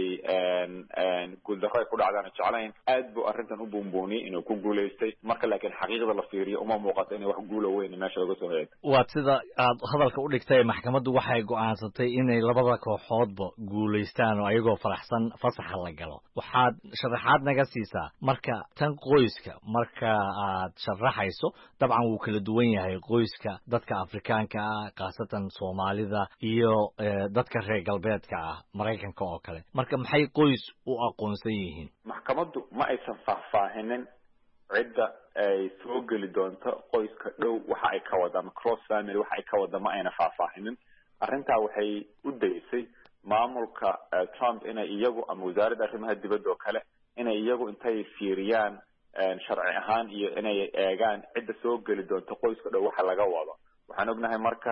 guuldarro ay ku dhacdaan jeclayn. aad buu arrintan u buunbuuniyey inuu ku guuleystay, marka laakiin xaqiiqda la fiiriyo uma muuqato inay wax guulo weyn meesha laga soo heeyo. waa sida aad hadalka u dhigtay, maxkamaddu waxay go'aansatay inay labada kooxoodba guuleystaan oo ayagoo faraxsan fasaxa la galo. waxaad sharaxaad naga siisaa marka tan qoyska marka aad sharaxayso? dabcan wuu kala duwan yahay qoyska dadka Afrikaanka ah, khaasatan Soomaalida iyo dadka reer galbeedka ah Mareykanka oo kale. marka maxay qoys u aqoonsan yihiin? maxkamaddu ma aysan faahfaahinin cidda ay soo geli doonto qoyska dhow waxa ay ka wadaan cross family waxa ay ka wadaan ma ayna faahfaahinin. arrintaa waxay u daysay maamulka Trump inay iyagu ama wasaaradda arrimaha dibadda oo kale inay iyagu intay fiiriyaan sharci ahaan iyo inay eegaan cidda soo geli doonto qoyska dhow waxa laga wado. waxaan ognahay marka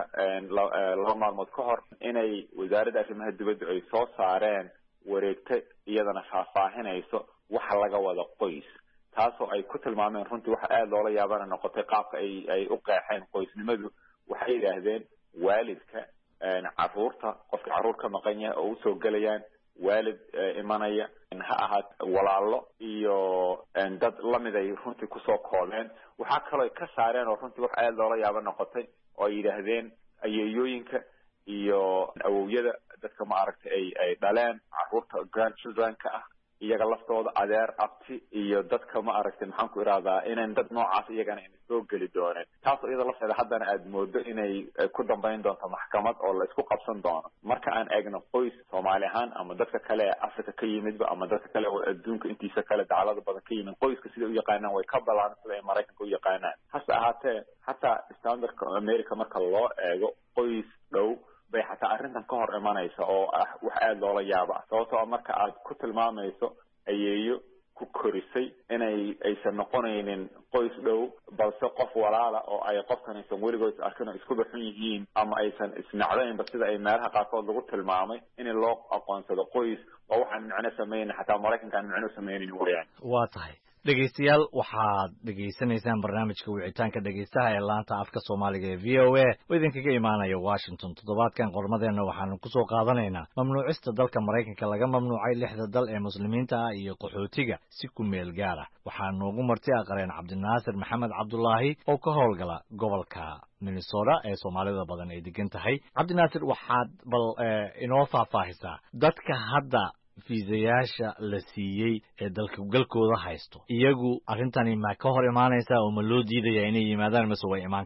laba maalmood ka hor inay wasaaradda arrimaha dibadda ay soo saareen wareegta iyadana faahfaahinayso waxa laga wado qoys, taasoo ay ku tilmaameen runtii waxa aad loola yaabana noqotay qaabka ay ay u qeexeen qoysnimadu. waxay yidhaahdeen waalidka caruurta qofka caruur ka maqan yahay oo usoo gelayaan waalid imanaya ha ahaat walaalo iyo dad lamid ay runtii kusoo koobeen. waxaa kaloo ka saareen oo runtii wax aad loola yaaba noqotay oo ay yidhaahdeen ayeeyooyinka iyo awowyada dadka ma aragtay ay ay dhaleen caruurta grandchildrenka ah iyaga laftooda adeer abti iyo dadka ma aragtay maxaan ku iraadaa inaan dad noocaas iyagana inay soo geli dooneen. taasoo iyada lafteeda haddana aad moodo inay ku dambayn doonto maxkamad oo la isku qabsan doono. marka aan eegno qoys Soomaali ahaan ama dadka kale ee Afrika ka yimidba ama dadka kale oo adduunka intiisa kale dacalada badan ka yimid, qoyska sida u yaqaanaan way ka balaaran sida ay Mareykanka u yaqaanaan. hase ahaatee hataa standardka America marka loo eego qoys dhow bay xataa arrintan ka hor imanaysa oo ah wax aad loola yaaba. sababtoo marka aad ku tilmaamayso ayeeyo ku korisay inay aysan noqonaynin qoys dhow balse qof walaala oo ay qofkan aysan weligood arkin oo isku baxun yihiin ama aysan isnacdaynba sida ay meelaha qaarkood lagu tilmaamay in loo aqoonsado qoys oo waxaan micno sameeynin xataa Mareykanka aan micno sameeynin weeyaan. waa tahay dhegeystayaal, waxaad dhegeysanaysaan barnaamijka wicitaanka dhegeystaha ee laanta afka Soomaaliga ee V O A oo idinkaga imaanaya Washington. toddobaadkan qormadeena waxaanu ku soo qaadanaynaa mamnuucista dalka Mareykanka laga mamnuucay lixda dal ee muslimiinta ah iyo qaxootiga si ku meel gaar ah. waxaa noogu marti aqreen Cabdinaasir Maxamed Cabdullaahi oo ka howlgala gobolka Minnesota ee Soomaalida badan ay degan tahay. Cabdinaasir, waxaad bal inoo faahfaahisaa dadka hadda fiisayaasha la siiyey ee dalka galkooda haysto, iyagu arrintani ma ka hor imaanaysaa oo ma loo diidaya inay yimaadaan mise way imaan karaan?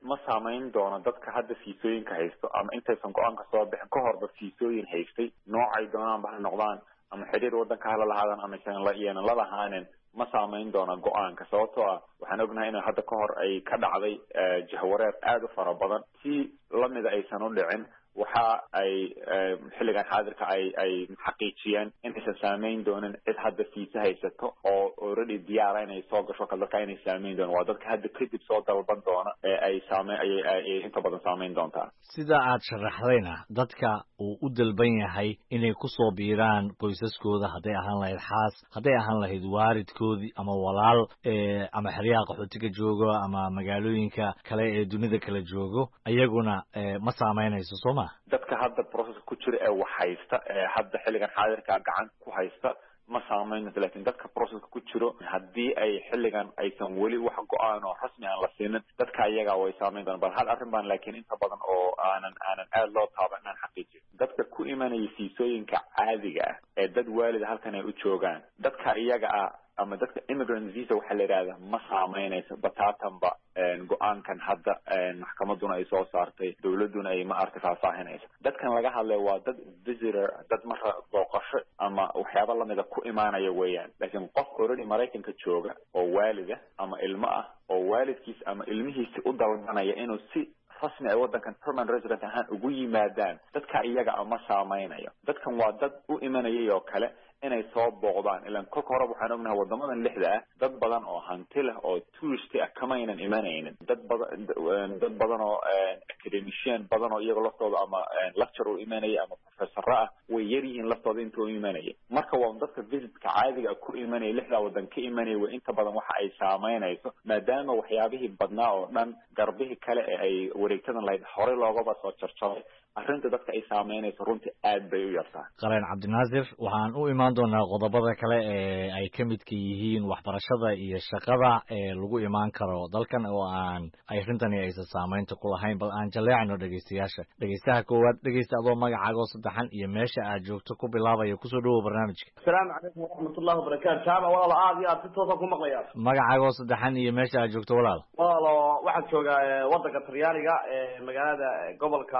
ma saamayn doono dadka hadda fiisooyinka haysto ama intaysan go-aanka soo bixin ka horba fiisooyin haystay noocay doonaanba ha noqdaan ama xidhiir waddanka hala lahaadaan ama iyanan la lahaanin ma saamayn doona go-aanka sababtoo ah waxaan ognahay in hadda ka hor ay ka dhacday jahwareer aada u fara badan si lamida aysan u dhicin waxa ay xilligan xaadirka ay ay xaqiijiyeen inaysan saamayn doonin cid hadda fiisa haysato oo already diyaara inay soo gasho kale dadka inay saamayn doonin waa dadka hadda kadib soo dalban doona ee ay saame ay inta badan saamayn doontaa sida aad sharaxdayna dadka uu u dalban yahay inay kusoo biiraan qoysaskooda hadday ahaan lahayd xaas hadday ahaan lahayd waalidkoodii ama walaal ama xeryaha qaxootiga joogo ama magaalooyinka kale ee dunida kala joogo ayaguna ma saamaynayso sooma dadka hadda processka ku jira ee wax haysta ee hadda xilligan xaadirka gacan ku haysta ma saamaynayso laakiin dadka processka ku jiro haddii ay xilligan aysan weli wax go-aan oo rasmi aan la siinin dadka iyaga way saamayn doonaan bal hal arrin baan laakiin inta badan oo aanan aanan aada loo taaban inaan xaqiijiyo dadka ku imanaya fiisooyinka caadiga ah ee dad waalida halkan ay u joogaan dadka iyaga ah ama dadka immigrant visa waxaa la yidhahda ma saamaynayso bataatanba go-aankan hadda maxkamaduna ay soo saartay dawladuna ay ma arti faahfaahinayso dadkan laga hadlay waa dad visitor dad marra booqasho ama waxyaaba lamida ku imaanaya weeyaan laakiin qof already maraykanka jooga oo waalida ama ilmo ah oo waalidkiis ama ilmihiisi u dalbanaya inuu si rasmi ay waddankan permanent resident ahaan ugu yimaadaan dadka iyaga ama saameynayo dadkan waa dad u imanayay oo kale inay soo booqdaan ilaan kolka horeba waxaan ognahay wadamadan lixda ah dad badan oo hanti leh oo tourist ah kamaynan imanaynin dad badan dad badan oo academician badan oo iyaga laftooda ama lecture u imanaya ama professor ah way yar yihiin laftooda inta u imanaya marka waa dadka visitka caadiga ku imanaya lixda wadan ka imanaya way inta badan waxa ay saameynayso maadaama waxyaabihii badnaa oo dhan garbihii kale ee ay wareegtadan lahayd horey loogaba soo jarjaray arrinta dadka ay saameynayso runtii aad bay u yartaa qareen cabdinaasir waxaan u imaan doonaa qodobada kale ee ay ka midka yihiin waxbarashada iyo shaqada ee lagu imaan karo dalkan oo aan arrintani aysan saameynta ku lahayn bal aan jaleecno dhegeystayaasha dhegeystaha koowaad dhegeysta adoo magacaago saddexan iyo meesha aad joogto ku bilaabaya kusoo dhawow barnaamijka asalaamu calaykum waraxmatullahi wabarakaatu jaamac walaalo aad iyo aad si toosa ku maqlayaa magacaago saddexan iyo meesha aad joogto walaal walaalo waxaad joogaa waddanka talyaaniga ee magaalada gobolka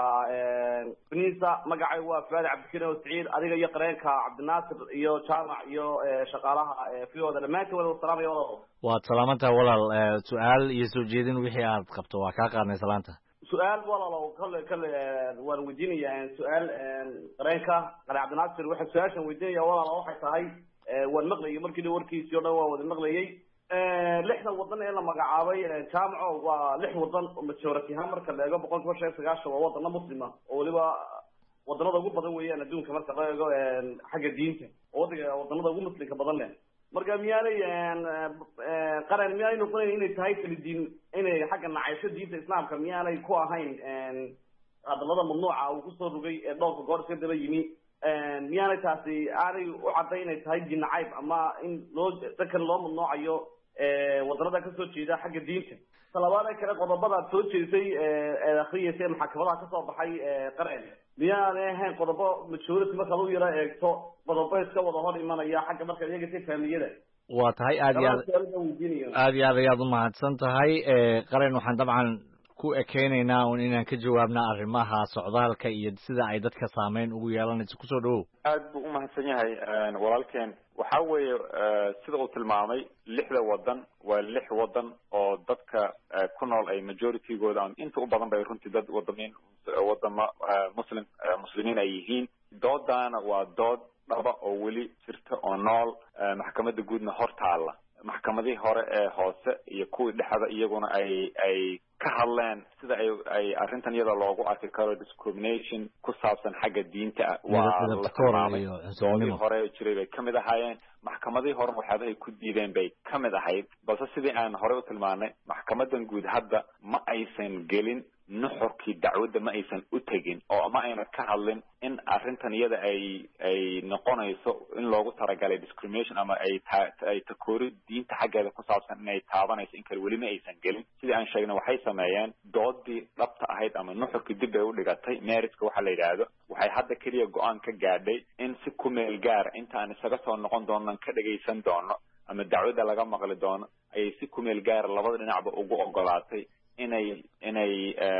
beniisa magacaygu waa fuaad cabdikariim oo siciid adiga iyo qareenka cabdinaasir iyo jaamac iyo shaqaalaha fiyooda dhammaantiin wada salaamaya walaalo waad salaamantaha walaal su-aal iyo soo jeedin wixii aad qabto waa kaa qaadnay salaanta su-aal walaalo kale kale waan weydiinaya su-aal qareenka qare cabdinaasir waxaan su-aashan weydiinaya walaalo waxay tahay waan maqlayay markii dha warkiisii o dhan waan wada maqlayay lixdan wadan ee la magacaabay jaamaco waa lix wadan oo majority ahaan marka la eego boqol kiiba shan iyo sagaashan waa wadano muslima oo weliba wadanada ugu badan weeyaan adduunka marka la eego xagga diinta oo wadanka wadanada ugu muslimka badan leh marka miyaanay qaran miyaanay noqonayn inay tahay kalidiin inay xagga nacaysho diinta islaamka miyaanay ku ahayn hadalada mamnuuca uu kusoo rogay ee dhowrka goor iska daba yimi miyaanay taasi aanay u cadday inay tahay diin nacayb ama in loo dadkan loo mamnuucayo wadanada kasoo jeeda xagga diinta talabaada kale qodobadaad soo jeedisay eed akriyeysay maxkamadaha kasoo baxay qareen miyaanay ahayn qodobo majority marka lagu yaro eegto qodobo iska wada hor imanaya xagga marka iyaga si faamiyada waa tahay aad iyo aad aad iyo aad ayaad umahadsan tahay qareen waxaan dabcan ku ekeynaynaa un inaan ka jawaabna arrimaha socdaalka iyo sida ay dadka saameyn ugu yeelanayso kusoo dhawow aad buu umahadsan yahay walaalkeen waxa weeye sida uu tilmaamay lixda wadan waa lix wadan oo dadka ku nool ay majoritigooda ama inta u badan bay runtii dad wadamiin wadama muslim muslimiin ay yihiin doodana waa dood dhaba oo weli jirta oo nool maxkamadda guudna hor taalla maxkamadihii hore ee hoose iyo kuwii dhexda iyaguna ay ay ka hadleen sida ay ay arrintan iyada loogu arki karo discrimination ku saabsan xagga diinta ah waa la tilmaamay doodii hore jiray bay kamid ahaayeen maxkamadihii hore waxyaabahay ku diideen bay kamid ahayd balse sidii aan horey u tilmaanay maxkamadan guud hadda ma aysan gelin nuxurkii dacwadda ma aysan u tegin oo ma ayna ka hadlin in arrintan iyada ay ay noqonayso in loogu talagalay discrimination ama ay ay takoori diinta xaggeeda ku saabsan inay taabanayso in kale weli ma aysan gelin sidii aan sheegnay waxay sameeyeen doodii dhabta ahayd ama nuxurkii dib bay u dhigatay meritska waxa la yidhaahdo waxay hadda keliya go-aan ka gaadhay in si ku meel gaara inta aan isaga soo noqon doonan ka dhagaysan doono ama dacwadda laga maqli doono ayay si ku meel gaara labada dhinacba ugu ogolaatay inay inay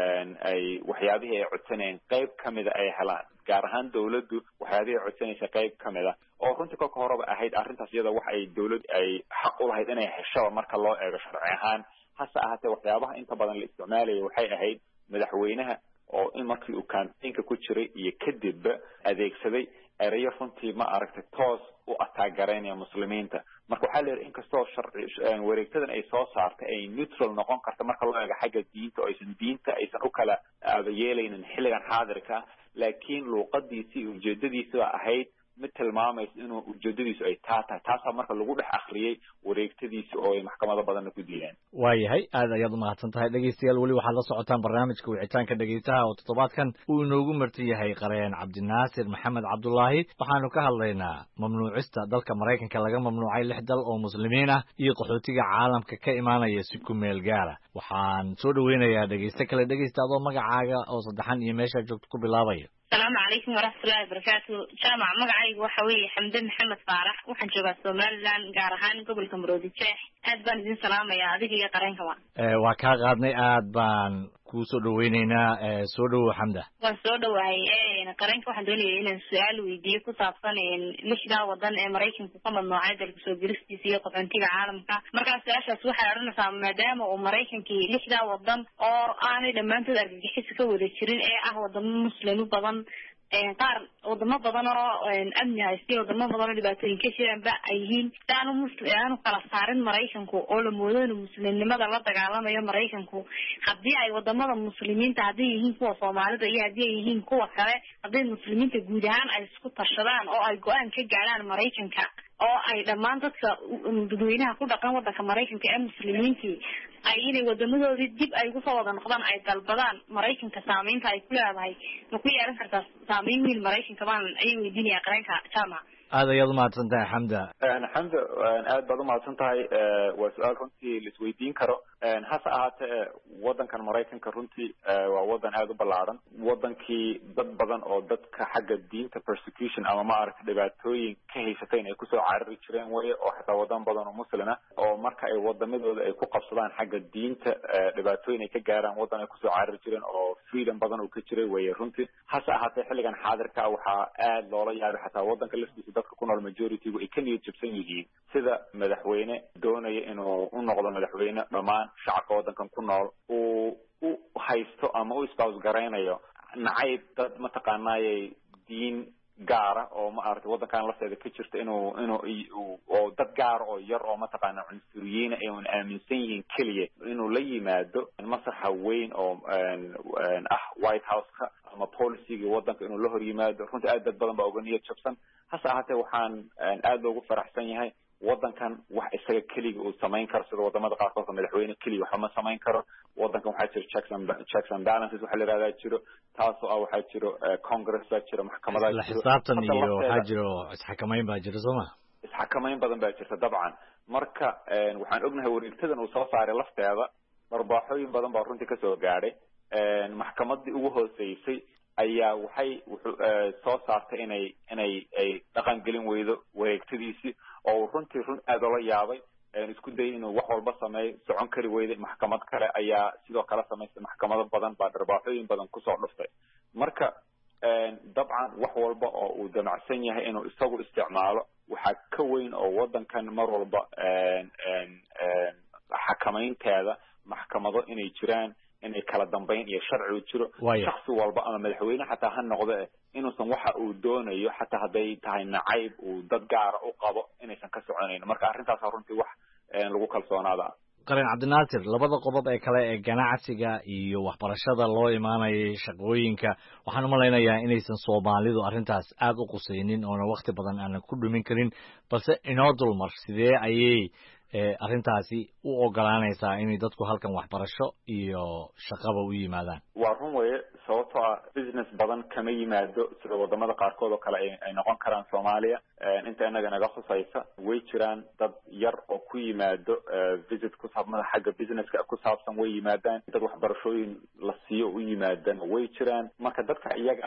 ay waxyaabihii ay codsanayeen qayb kamida ay helaan gaar ahaan dawladdu waxyaabihii ay codsanaysa qayb kamida oo runtii kolka horeba ahayd arrintaas iyada wax ay dawlad ay xaq u lahayd inay heshaba marka loo eego sharci ahaan hase ahaatee waxyaabaha inta badan la isticmaalaya waxay ahayd madaxweynaha oo in markii uu campaignka ku jiray iyo kadibba adeegsaday erayo runtii ma aragtay toos u ataagaraynaya muslimiinta marka waxaa leeyahay inkastoo sharci wareegtadan ay soo saartay ay neutral noqon karta marka loo eego xagga diinta oo aysan diinta aysan u kala aabayeelaynin xilligan xaadirka laakiin luuqadiisii ujeedadiisi baa ahayd mid tilmaamaysa inuu ujeedadiisu ay taa tahay taasaa marka lagu dhex akriyey wareegtadiisi oo ay maxkamado badanna ku diideen waayahay aad ayaad umahadsan tahay dhegeystayaal weli waxaad la socotaan barnaamijka wicitaanka dhegeystaha oo toddobaadkan uu inoogu marti yahay qareen cabdinaasir maxamed cabdulaahi waxaanu ka hadlaynaa mamnuucista dalka maraykanka laga mamnuucay lix dal oo muslimiin ah iyo qaxootiga caalamka ka imaanaya si ku meel gaara waxaan soo dhaweynayaa dhegeyste kale dhegeysta adoo magacaaga oo saddexan iyo meeshaa joogto ku bilaabaya السلام عليكم ورحمة الله وبركاته جامع مقعي وحوي حمد محمد فارح وحن جوغا سومالان غارهان قبل كمرودي جيح aad baan idin salaamaya adiga iyo qareenka waa ee waa ka qaadnay aad baan ku soo dhaweynaynaa ee soo dhaw xamda waan soo dhawahay ee qareenka waxaan doonayaa inaan su'aal weydiiyo ku saabsan lixda wadan ee Mareykanka ka mamnuucay dalka soo gelistiisa iyo qaxootiga caalamka marka su'aashaas waxay oranaysaa maadaama uu Mareykanka lixda wadan oo aanay dhamaantood argagixis ka wada jirin ee ah wadamo muslimiin badan qaar wadamo badan oo amni haysta wadamo badan oo dhibaatooyin ka jiraan ba ay yihiin taanu muslimaan kala saarin Mareykanku oo la moodo in muslimnimada la dagaalamayo Mareykanku haddii ay wadamada muslimiinta haddii yihiin kuwa Soomaalida iyo haddii ay yihiin kuwa kale haddii muslimiinta guud ahaan ay isku tashadaan oo ay go'aan ka gaaraan Mareykanka oo ay dhamaan dadka dadweynaha ku dhaqan wadanka Mareykanka ee muslimiintii ay inay wadamadoodii dib ay ugu soo wada noqdaan ay dalbadaan Mareykanka saameynta ay ku leedahay ma ku yeelan kartaa saameyn weyn Mareykanka baan ay weydiinaya qareenka jaamac aad ayaad umahadsan tahay xamda xamda aad baad umahadsan tahay waa su-aal runtii la isweydiin karo hase ahaatee wadankan Mareykanka runtii waa wadan aad u ballaaran wadankii dad badan oo dadka xagga diinta persecution ama ma aragtay dhibaatooyin ka haysatay ay kusoo carari jireen waye oo xitaa wadan badan oo muslima oo marka ay wadamadooda ay ku qabsadaan xagga diinta dhibaatooyin ay ka gaaraan wadan ay kusoo carari jireen oo freedom badan uu ka jiray waye runtii hase ahaatee xilligan xaadirka waxaa aad loola yaabay xataa wadanka laftiisa dadka ku nool majority-gu ay ka niyad jabsan yihiin sida madaxweyne doonaya inuu u noqdo madaxweyne dhammaan shacabka wadankan ku nool uu u haysto ama u isbaws garaynayo nacayb dad mataqaanaayay diin gaara oo ma aragtay wadankan lafteeda ka jirta inuu inuu oo dad gaara oo yar oo mataqaana cunsuriyiina ay un aaminsan yihiin keliya inuu la yimaado masraxa weyn oo ah White House-ka ama policy-ga wadanka inuu la hor yimaado runtii aad dad badan baa uga niyad jabsan hase ahaatee waxaan aad loogu faraxsan yahay wadankan wax isaga keliga uu samayn karo sida wadamada qaarkood madaxweyne keliya waxba ma samayn karo wadankan waxaa jira checks and checks and balances waxa la yiraahdaa jiro taasoo ah waxaa jiro congress baa jiro maxkamadaha jiro xisaabtan iyo waxaa jiro isxakamayn baa jiro soo ma isxakamayn badan baa jirta dabcan marka waxaan ognahay wareegtadan uu soo saaray lafteeda barbaaxooyin badan baa runtii kasoo gaadhay maxkamadii ugu hooseysay ayaa waxay wuxuu soo saartay inay inay ay dhaqan gelin weydo wareegtadiisii oo runtii run aad ola yaabay isku dayay inuu wax walba sameeyo socon kari weyday maxkamad kale ayaa sidoo kale samaystay maxkamado badan baa dharbaaxooyin badan kusoo dhuftay marka dabcan wax walba oo uu damacsan yahay inuu isagu isticmaalo waxaa ka weyn oo wadankan mar walba xakamaynteeda maxkamado inay jiraan inay kala dambeyn iyo sharci u jiro shakhsi walba ama madaxweyne xataa ha noqdo inuusan waxa uu doonayo xataa hadday tahay nacayb uu dad gaara u qabo inaysan ka soconayn marka arrintaas runtii wax lagu kalsoonaada qareen cabdinaasir labada qodob ee kale ee ganacsiga iyo waxbarashada loo imaanayay shaqooyinka waxaan u malaynayaa inaysan Soomaalidu arrintaas aad u qusaynin oo waqti badan aan ku dhumin karin balse inoo dulmar sidee ayay arrintaasi u ogolaanaysaa inay dadku halkan waxbarasho iyo shaqaba u yimaadaan waa run weeye sababtoo ah business badan kama yimaado sida wadamada qaarkood oo kale ay noqon karaan Soomaaliya inta inaga naga khusaysa way jiraan dad yar oo ku yimaado visit ku saabsan xagga businesska ku saabsan way yimaadaan dad waxbarashooyin la siiyo u yimaadaan way jiraan marka dadka iyaga ah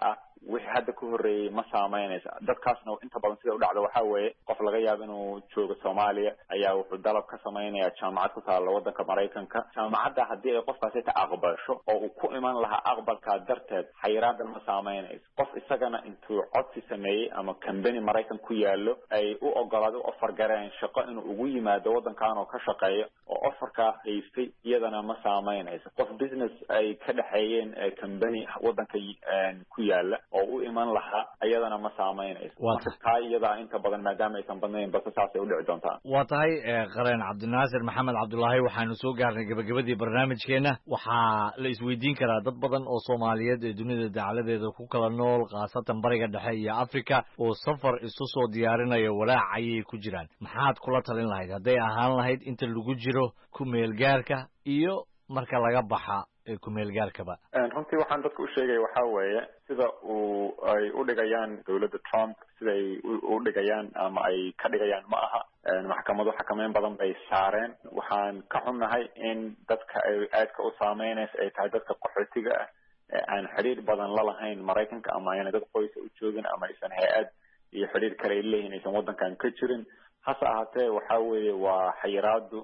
wixii hadda ka horreeyey ma saameynaysa. dadkaasna inta badan sida u dhacda waxaa weeye qof laga yaabo inuu joogo Soomaaliya ayaa wuxuu dalab ka sameynaya jaamacad ku taala waddanka Mareykanka. jaamacadda haddii ay qofkaasi ta aqbasho oo uu ku iman lahaa aqbalka darteed xayiraadda ma saameynayso. qof isagana intuu codsi sameeyey ama company Mareykan ku yaalo ay u ogolaado offer gareen shaqo inuu ugu yimaado waddankan oo ka shaqeeyo oo offerka haystay iyadana ma saameynayso. qof business ay ka dhaxeeyeen company waddanka ku yaala oo u iman lahaa iyadana ma saameynayso. taa iyada inta badan maadaama aysan badnayn bas saasay u dhici doontaa. waa tahay qareen Cabdinaasir Maxamed Cabdullaahi waxaanu soo gaarnay gabagabadii barnaamijkeena. waxaa la isweydiin karaa dad badan oo Soomaaliyeed ee dunida dacaladeeda ku kala nool qaasatan bariga dhexe iyo Afrika oo safar isu soo diyaarinaya walaac ayay ku jiraan. maxaad kula talin lahayd hadday ahaan lahayd inta lagu jiro ku meel gaarka iyo marka laga baxa ku meel gaarkaba? runtii waxaan dadka u sheegay waxa weeye sida uu ay u dhigayaan dawladda Trump sida ay u dhigayaan ama ay ka dhigayaan ma aha. maxkamadu xakameyn badan bay saareen. waxaan ka xunnahay in dadka ay aadka u saameynaysa ay tahay dadka qaxootiga ah ee aan xiriir badan la lahayn Mareykanka ama ayna dad qoys u joogin ama aysan hay-ad iyo xiriir kale ay leeyihiin aysan waddankan ka jirin. hase ahaatee waxa weeye waa xayiraadu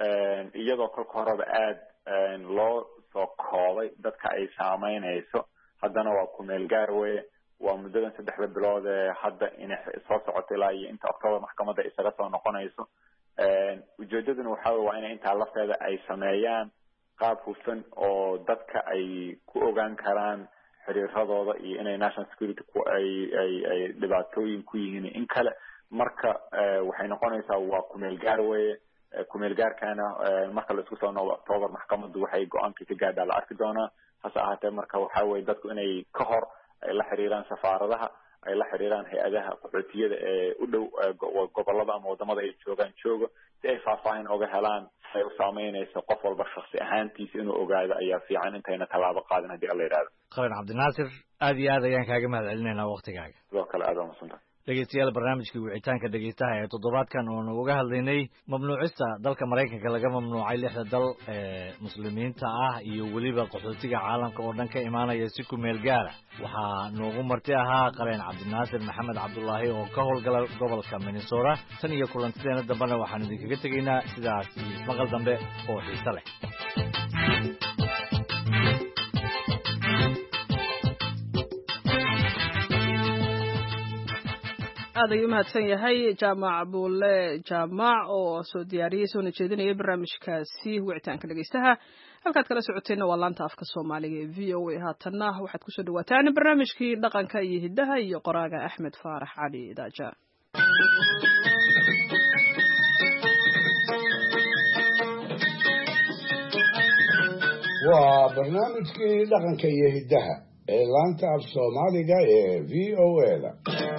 iyadoo kolka horeba aad loo soo koobay dadka ay saameynayso haddana waa ku meel gaar weye. waa muddadan saddexda bilood ee hadda inay soo socoto ilaa iyo inta October maxkamadda isaga soo noqonayso. ujeedaduna waxa weye waa inay intaa lafteeda ay sameeyaan qaab hufan oo dadka ay ku ogaan karaan xiriiradooda iyo inay national security ku ay ay ay dhibaatooyin ku yihiin in kale. marka waxay noqonaysaa waa ku meel gaar weye. ku meel gaarkaana marka la isku soo noqdo October maxkamaddu waxay go'aankii ka gaadhaa la arki doonaa. hase ahaatee marka waxa weeye dadku inay ka hor ay la xiriiraan safaaradaha ay la xiriiraan hay-adaha qaxootiyada ee u dhow gobollada ama wadamada ay joogaan jooga si ay faahfaahin oga helaan ay u saameynayso qof walba shakhsi ahaantiisa inuu ogaado ayaa fiican intayna tallaabo qaadin haddii alla yidhaahdo. qareen Cabdinaasir aad iyo aad ayaan kaaga mahad celinaynaa waqtigaaga. sidoo kale aad waa mahadsantahay. dhegeystayaal barnaamijkii wicitaanka dhegeystaha ee toddobaadkan oonu uga hadlaynay mamnuucista dalka Mareykanka laga mamnuucay lixda dal ee muslimiinta ah iyo weliba qaxootiga caalamka oo dhan ka imaanaya si ku meel gaara. waxaa noogu marti ahaa qareen Cabdinaasir Maxamed Cabdullaahi oo ka howlgala gobolka Minnesota. tan iyo kulantideena dambena waxaan idinkaga tegaynaa sidaas iyo maqal dambe oo xiiso leh. aad ayuu mahadsan yahay jaamac buule jaamac oo soo diyaariyey soona jeedinayay barnaamijkaasi wicitaanka dhegeystaha. halkaad kala socoteenna waa laanta afka Soomaaliga ee V O A. haatanna waxaad kusoo dhawaataan barnaamijkii dhaqanka iyo hiddaha iyo qoraaga Axmed Faarax Cali Daaja. waa barnaamijkii dhaqanka iyo hiddaha ee laanta af Soomaaliga ee V O A-da.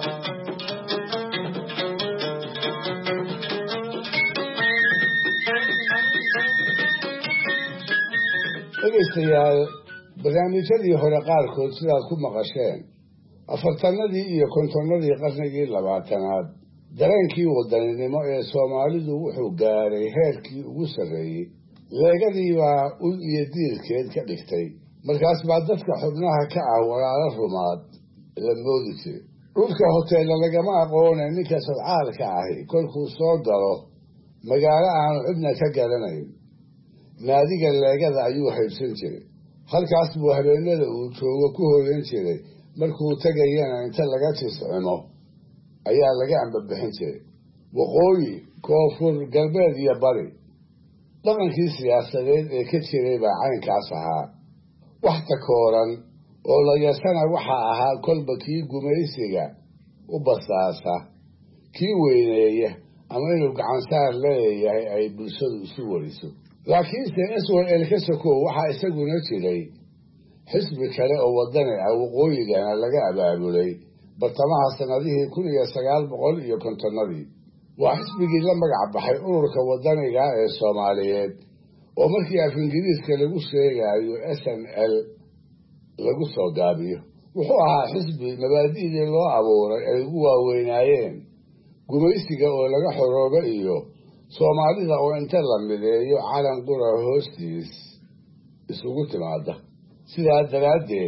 dhegaystayaal barnaamijyadii hore qaarkood sidaad ku maqasheen afartanadii iyo kontonnadii qarnigii labaatanaad dareenkii wadaninimo ee Soomaalidu wuxuu gaaray heerkii ugu sarreeyey. leegadii baa ul iyo diirkeed ka dhigtay. markaas baa dadka xubnaha ka ah walaalo rumaad la moodi jiray. dhulka hoteella lagama aqoone ninka sadcaalka ahi kolkuu soo galo magaalo aanu cidna ka garanayn naadiga leegada ayuu haybsan jiray. halkaas buu habeenada uu joogo ku hooyan jiray. markuu tegayana inta laga tiscimo ayaa laga ambabixin jiray. waqooyi, koonfur, galbeed iyo bari dhaqankii siyaasadeed ee ka jiray baa caynkaas ahaa. wax takooran oo la yasana waxaa ahaa kolba kii gumaysiga u basaasa, kii weyneeya ama inuu gacansaar leeyahay ay bulshadu isu wariso. laakiinse S Y L ka sokow waxaa isaguna jiray xisbi kale oo wadani ah waqooyigana laga abaabulay bartamaha sanadihii kun iyo sagaal boqol iyo kontonnadii. waa xisbigii la magac baxay ururka wadaniga ee Soomaaliyeed oo markii af Ingiriiska lagu sheegayo S N L lagu soo gaabiyo. wuxuu ahaa xisbi mabaadi'dii loo abuuray ay ugu waaweynaayeen gumaysiga oo laga xoroobo iyo Soomaalida oo inta la mideeyo calan qura hoostiis isugu timaada. sidaa daraaddeed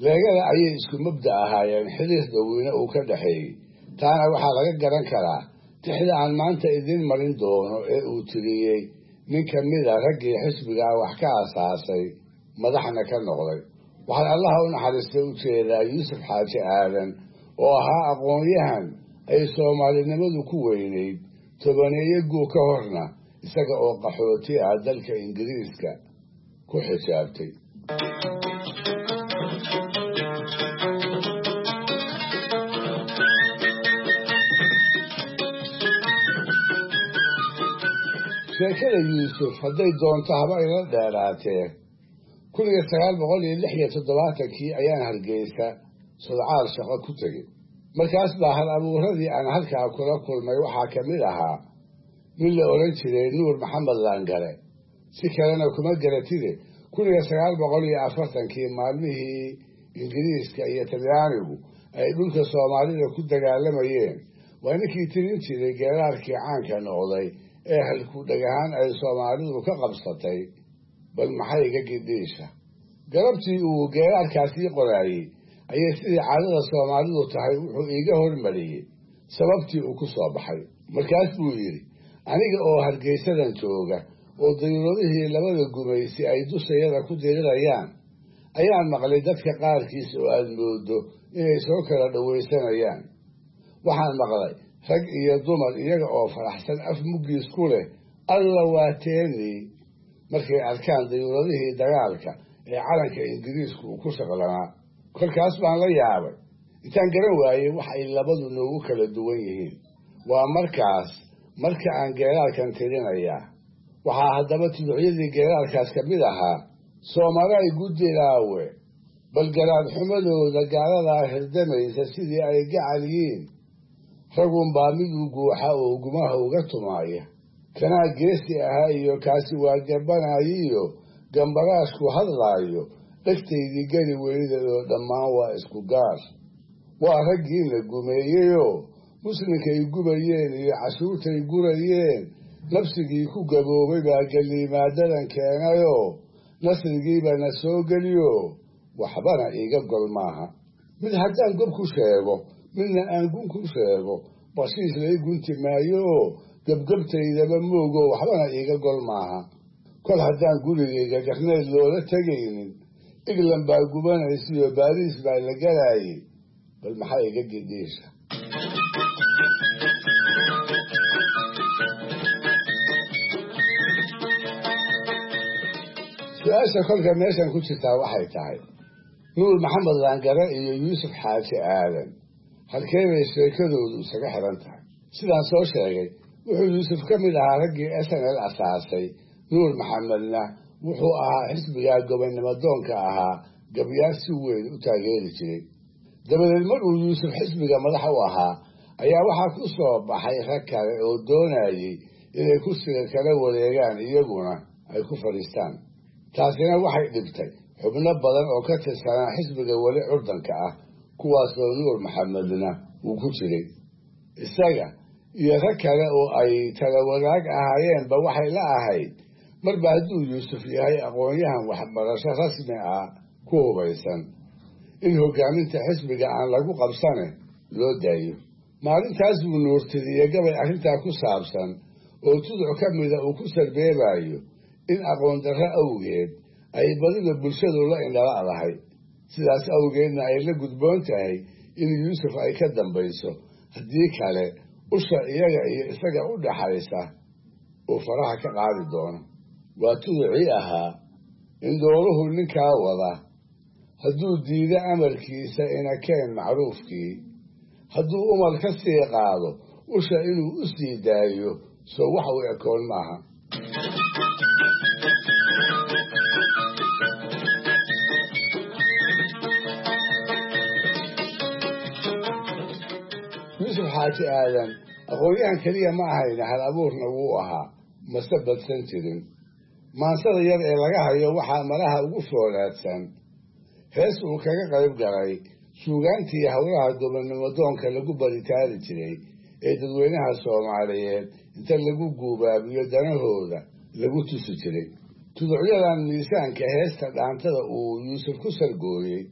leegada ayay isku mabda ahaayeen, xiriir dhoweyne uu ka dhexeeyey. taana waxaa laga garan karaa tixda aan maanta idiin marin doono ee uu tiriyey nin ka mida raggii xisbigaa wax ka asaasay madaxna ka noqday. waxaan allaha u naxariistay u jeedaa yuusuf xaaji aadan oo ahaa aqoon-yahan ay soomaalinimadu ku weynayd, tobaneeyo guu ka horna isaga oo qaxooti ah dalka ingiriiska ku xisaabtay. sheekada yuusuf hadday doonto haba ila dheeraatee kun iyo sagaal boqol iyo lix iyo toddobaatankii ayaan Hargeysa sodcaal shaqo ku tegey. markaas baa hal abuuradii aan halkaa kula kulmay waxaa ka mid ahaa nin la odhan jiray nuur maxamed laangare. si kalena kuma garatide kun iyo sagaal boqol iyo afartankii maalmihii ingiriiska iyo talyaanigu ay dhulka soomaalida ku dagaalamayeen waa ninkii tirin jiray geeraarkii caanka noqday ee halku dhagahaan ay soomaalidu ka qabsatay bal maxay iga gidhiisha. galabtii uu geeraarkaasii qoraayey ayay sidii caadada soomaalidu tahay wuxuu iiga hormariyey sababtii uu ku soo baxay. markaas buu yidhi, aniga oo Hargeysadan jooga oo dayuuradihii labada gumaysi ay dushayada ku dirirayaan ayaan maqlay dadka qaarkiis oo aad moodo inay soo kala dhawaysanayaan. waxaan maqlay rag iyo dumar iyaga oo faraxsan af muggiis ku leh alla waa teeni markay arkaan dayuuradihii dagaalka ee calanka ingiriisku uu ku shaqlanaa. kolkaas baan la yaabay intaan garan waayey wax ay labadu noogu kala duwan yihiin. waa markaas marka aan geeraarkan tirinayaa. waxaa haddaba tuducyadii geeraarkaas ka mid ahaa Soomaali gudilaawe bal garaad xumadooda gaaladaa hirdamaysa sidii ay gacal yihiin. ragun baa mid u guuxa oo gumaha uga tumaaya, kanaa geesi ahaa iyo kaasi waa gabanaayiyo gambaraashku hadlaayo dhegtaydii geli weyda oo dhammaan waa isku gaar. waa raggiina gumeeyeyoo muslimkay gubayeen iyo cashuurtay gurayeen nafsigii ku gaboobay baa geliimaadadan keenayoo nasrigiiba na soo geliyo waxbana iiga gol maaha. mid haddaan gob ku sheego midna aan gun ku sheego bashiis lay gunti maayooo gebgebtaydaba moogo waxbana iiga gol maaha. kol haddaan gurigayga garneed loola tegaynin England baa gubanaysiyo Baariis baa la galaayay bal maxaa iga gidhiisha. su-aasha kolka meeshan ku jirtaa waxay tahay nuur maxamed laangare iyo yuusuf xaaji aadan halkee bay sheekadoodu isaga xiran tahay. sidaan soo sheegay wuxuu yuusuf ka mid ahaa raggii S N L asaasay, nuur maxamedna wuxuu ahaa xisbigaa gobonnimo doonka ahaa gabyaar si weyn u taageeri jiray. dabadeed mar uu yuusuf xisbiga madax u ahaa ayaa waxaa ku soo baxay rag kale oo doonayey inay kursiga kala wareegaan iyaguna ay ku fadhiistaan. taasina waxay dhibtay xubno badan oo ka tirsanaa xisbiga weli curdanka ah, kuwaasoo nuur maxamedna uu ku jiray. isaga iyo rag kale oo ay tala wadaag ahaayeenba waxay la ahayd marba hadduu yuusuf yahay aqoon-yahan waxbarasho rasmi ah ku hubaysan in hoggaaminta xisbiga aan lagu qabsane loo daayo. maalintaas buu nuurtiriye gabay arrintaa ku saabsan oo tuduc ka mida uu ku sarbeebayo in aqoon darro awgeed ay badida bulshadu la indhala'dahay, sidaas awgeedna ay la gudboon tahay in yuusuf ay ka dambayso, haddii kale usha iyaga iyo isaga u dhaxaysa uu faraha ka qaadi doono. waa tuducii ahaa in dooruhu ninkaa wada hadduu diido amarkiisa inakeen macruufkii, hadduu umar ka sii qaado usha inuu u sii daayo soo wax u ekoon maaha. yuusuf xaaji aadan aqoon-yahan keliya ma ahayna hal abuurna wuu ahaa, mase badsan jirin. maansada yar ee laga hayo waxaa malaha ugu foolaadsan hees uu kaga qayb galay suugaantii howlaha gobonnimo doonka lagu baritaari jiray ee dadweynaha Soomaaliyeed inta lagu guubaabiyo danahooda lagu tusi jiray. tuducyadan miisaanka heesta dhaantada uu yuusuf ku sargooyey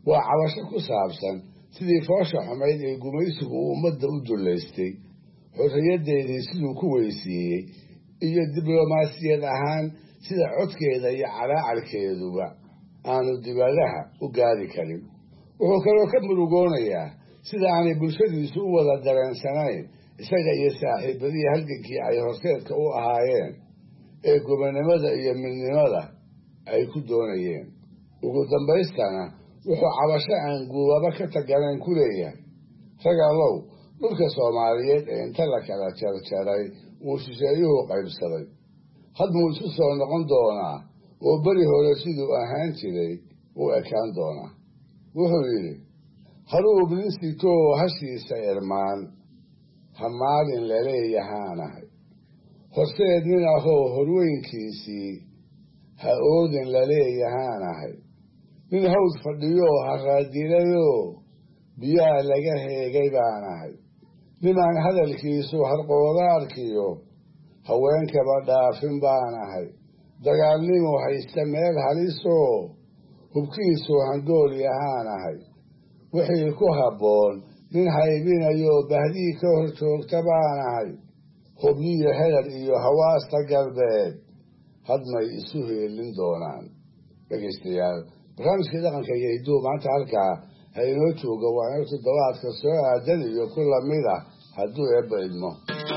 waa cabasho ku saabsan sidii foosha xumayd ee gumaysigu uu ummadda u dullaystay xorriyaddeedii siduu ku weysiiyey iyo diblomaasiyad ahaan sida codkeeda iyo calaacalkeeduba aanu dibadaha u gaari karin wuxuu kaloo ka murugoonayaa sida aanay bulshadiisu u wada dareensanayn isaga iyo saaxiibadii halgankii ay horseedka u ahaayeen ee gobonnimada iyo midnimada ay ku doonayeen ugu dambaystana wuxuu cabasho aan guubaba ka taganayn ku leeyahay ragalow dhulka soomaaliyeed ee inta la kala jarjaray uu shisheeyuhu qaybsaday hadmuu isu soo noqon doonaa oo beri hore siduu ahaan jiray u ekaan doonaa wuxuu yidhi haruub nin sitoo hashiisa irmaan ha maalin laleeyahaanahay horseed nin ahoo horweynkiisii ha oodin laleeyahaanahay nin hawd fadhiyoo ha raadilayoo biyaha laga heegay baanahay ninaan hadalkiisu harqoodaarkiyo haweenkaba dhaafin baanahay dagaalnimu haysta meel halisoo hubkiisu hangool yahaanahay wixii ku habboon nin haybinayoo bahdii ka hor joogta baanahay hubyiyo hedar iyo hawaasta galbeed hadmay isu heelin doonaan dhegaystayaal barnaamijkii dhaqanka iyo hidduu maanta halkaa ha inoo jooga waa inoo toddobaadka soo aadan iyo ku lamid ah hadduu eebba idmo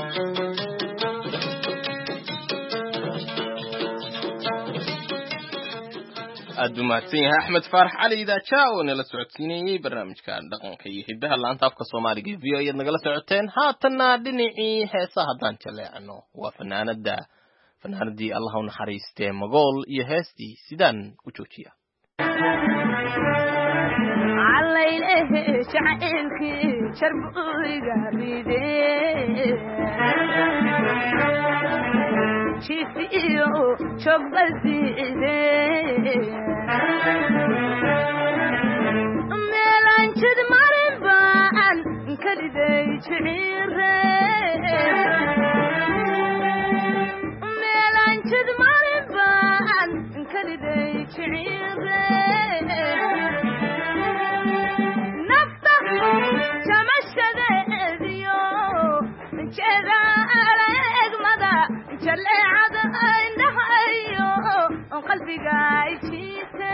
aad u mahadsan yahay axmed faarax cali idaaja oo nala socodsiinayey barnaamijka dhaqanka iyo hiddaha laanta afka soomaaliga v o ayaad nagala socoteen haatanna dhinacii heesa haddaan jaleecno waa fanaanada fanaanadii allah u naxariistee magool iyo heestii sidaan u joojiya jifiyo jogbasiide meelanjid marin baan kaliday jiciire meelanjid marin baan kaliday jiciire nafta jamashadeediyo jeedaalegmada jaleecada indhahayo qalbiga ay jiite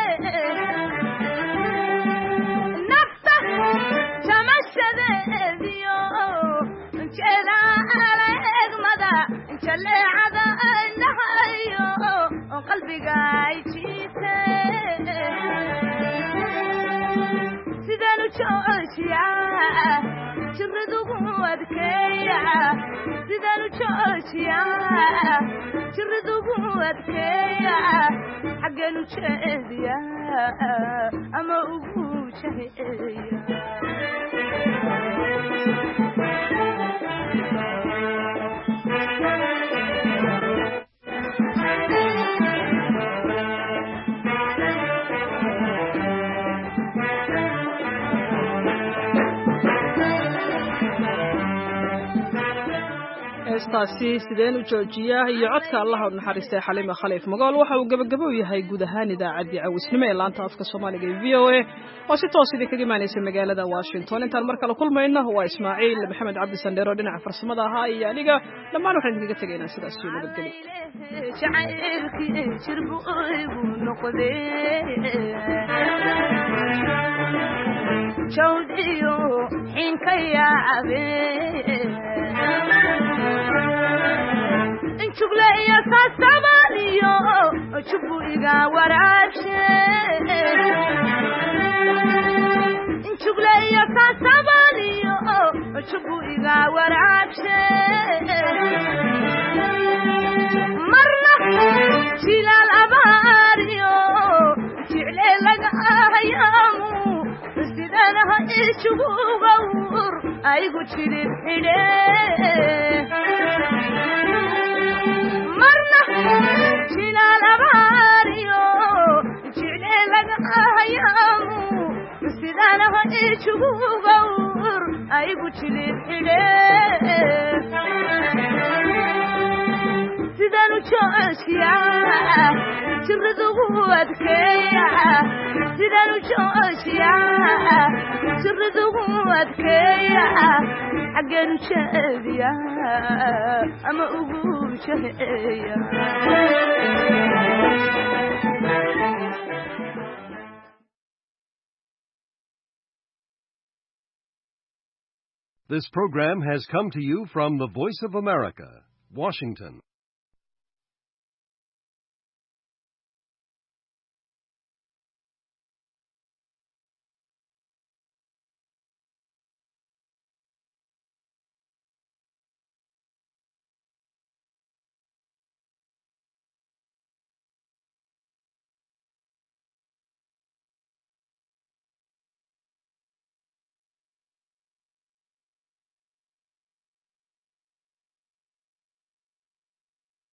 nafta jamashadeediyo jeedaalegmada jaleecada indhahayo qalbiga ay jiite sidaan u joojiyaa jiradugu adkeeya sidaan u joojiyaa jiradugu adkeeya xaggeen u jeediya ama ugu jaheeya heestaasi sideen u joojiyaa iyo codka allaha u naxariistay xaliima khaliif magool waxa uu gabagabo yahay guud ahaan idaacaddii cawisnimo ee laanta afka soomaaliga ee v o a oo si toos idin kaga imaanaysa magaalada washington intaan mar kale kulmayno waa ismaaciil maxamed cabdi sandheero dhinaca farsamada ahaa iyo aniga dhammaan waxaan idinkaga tegaynaa sidaas iyo nabadgelyo jawdiyo xiinka yaabe injugle iyo saasabaliyo jubu iga waraabshe injugle iyo saasabaliyo jubu iga waraabshe marna jilaal abaariyo jicle laga ahayaamu sidanaha ijugugawur aygu jirin xidhe marna jilaal abaariyo jicle laga ahayaamu sidanaha ijugugawur aygu jirin xidhe sidaan u joojiya jiradugu adkeeya sidaan u joojiya jiradugu adkeeya xaggeen u jeediya ama ugu jeeya This program has come to you from the Voice of America, Washington.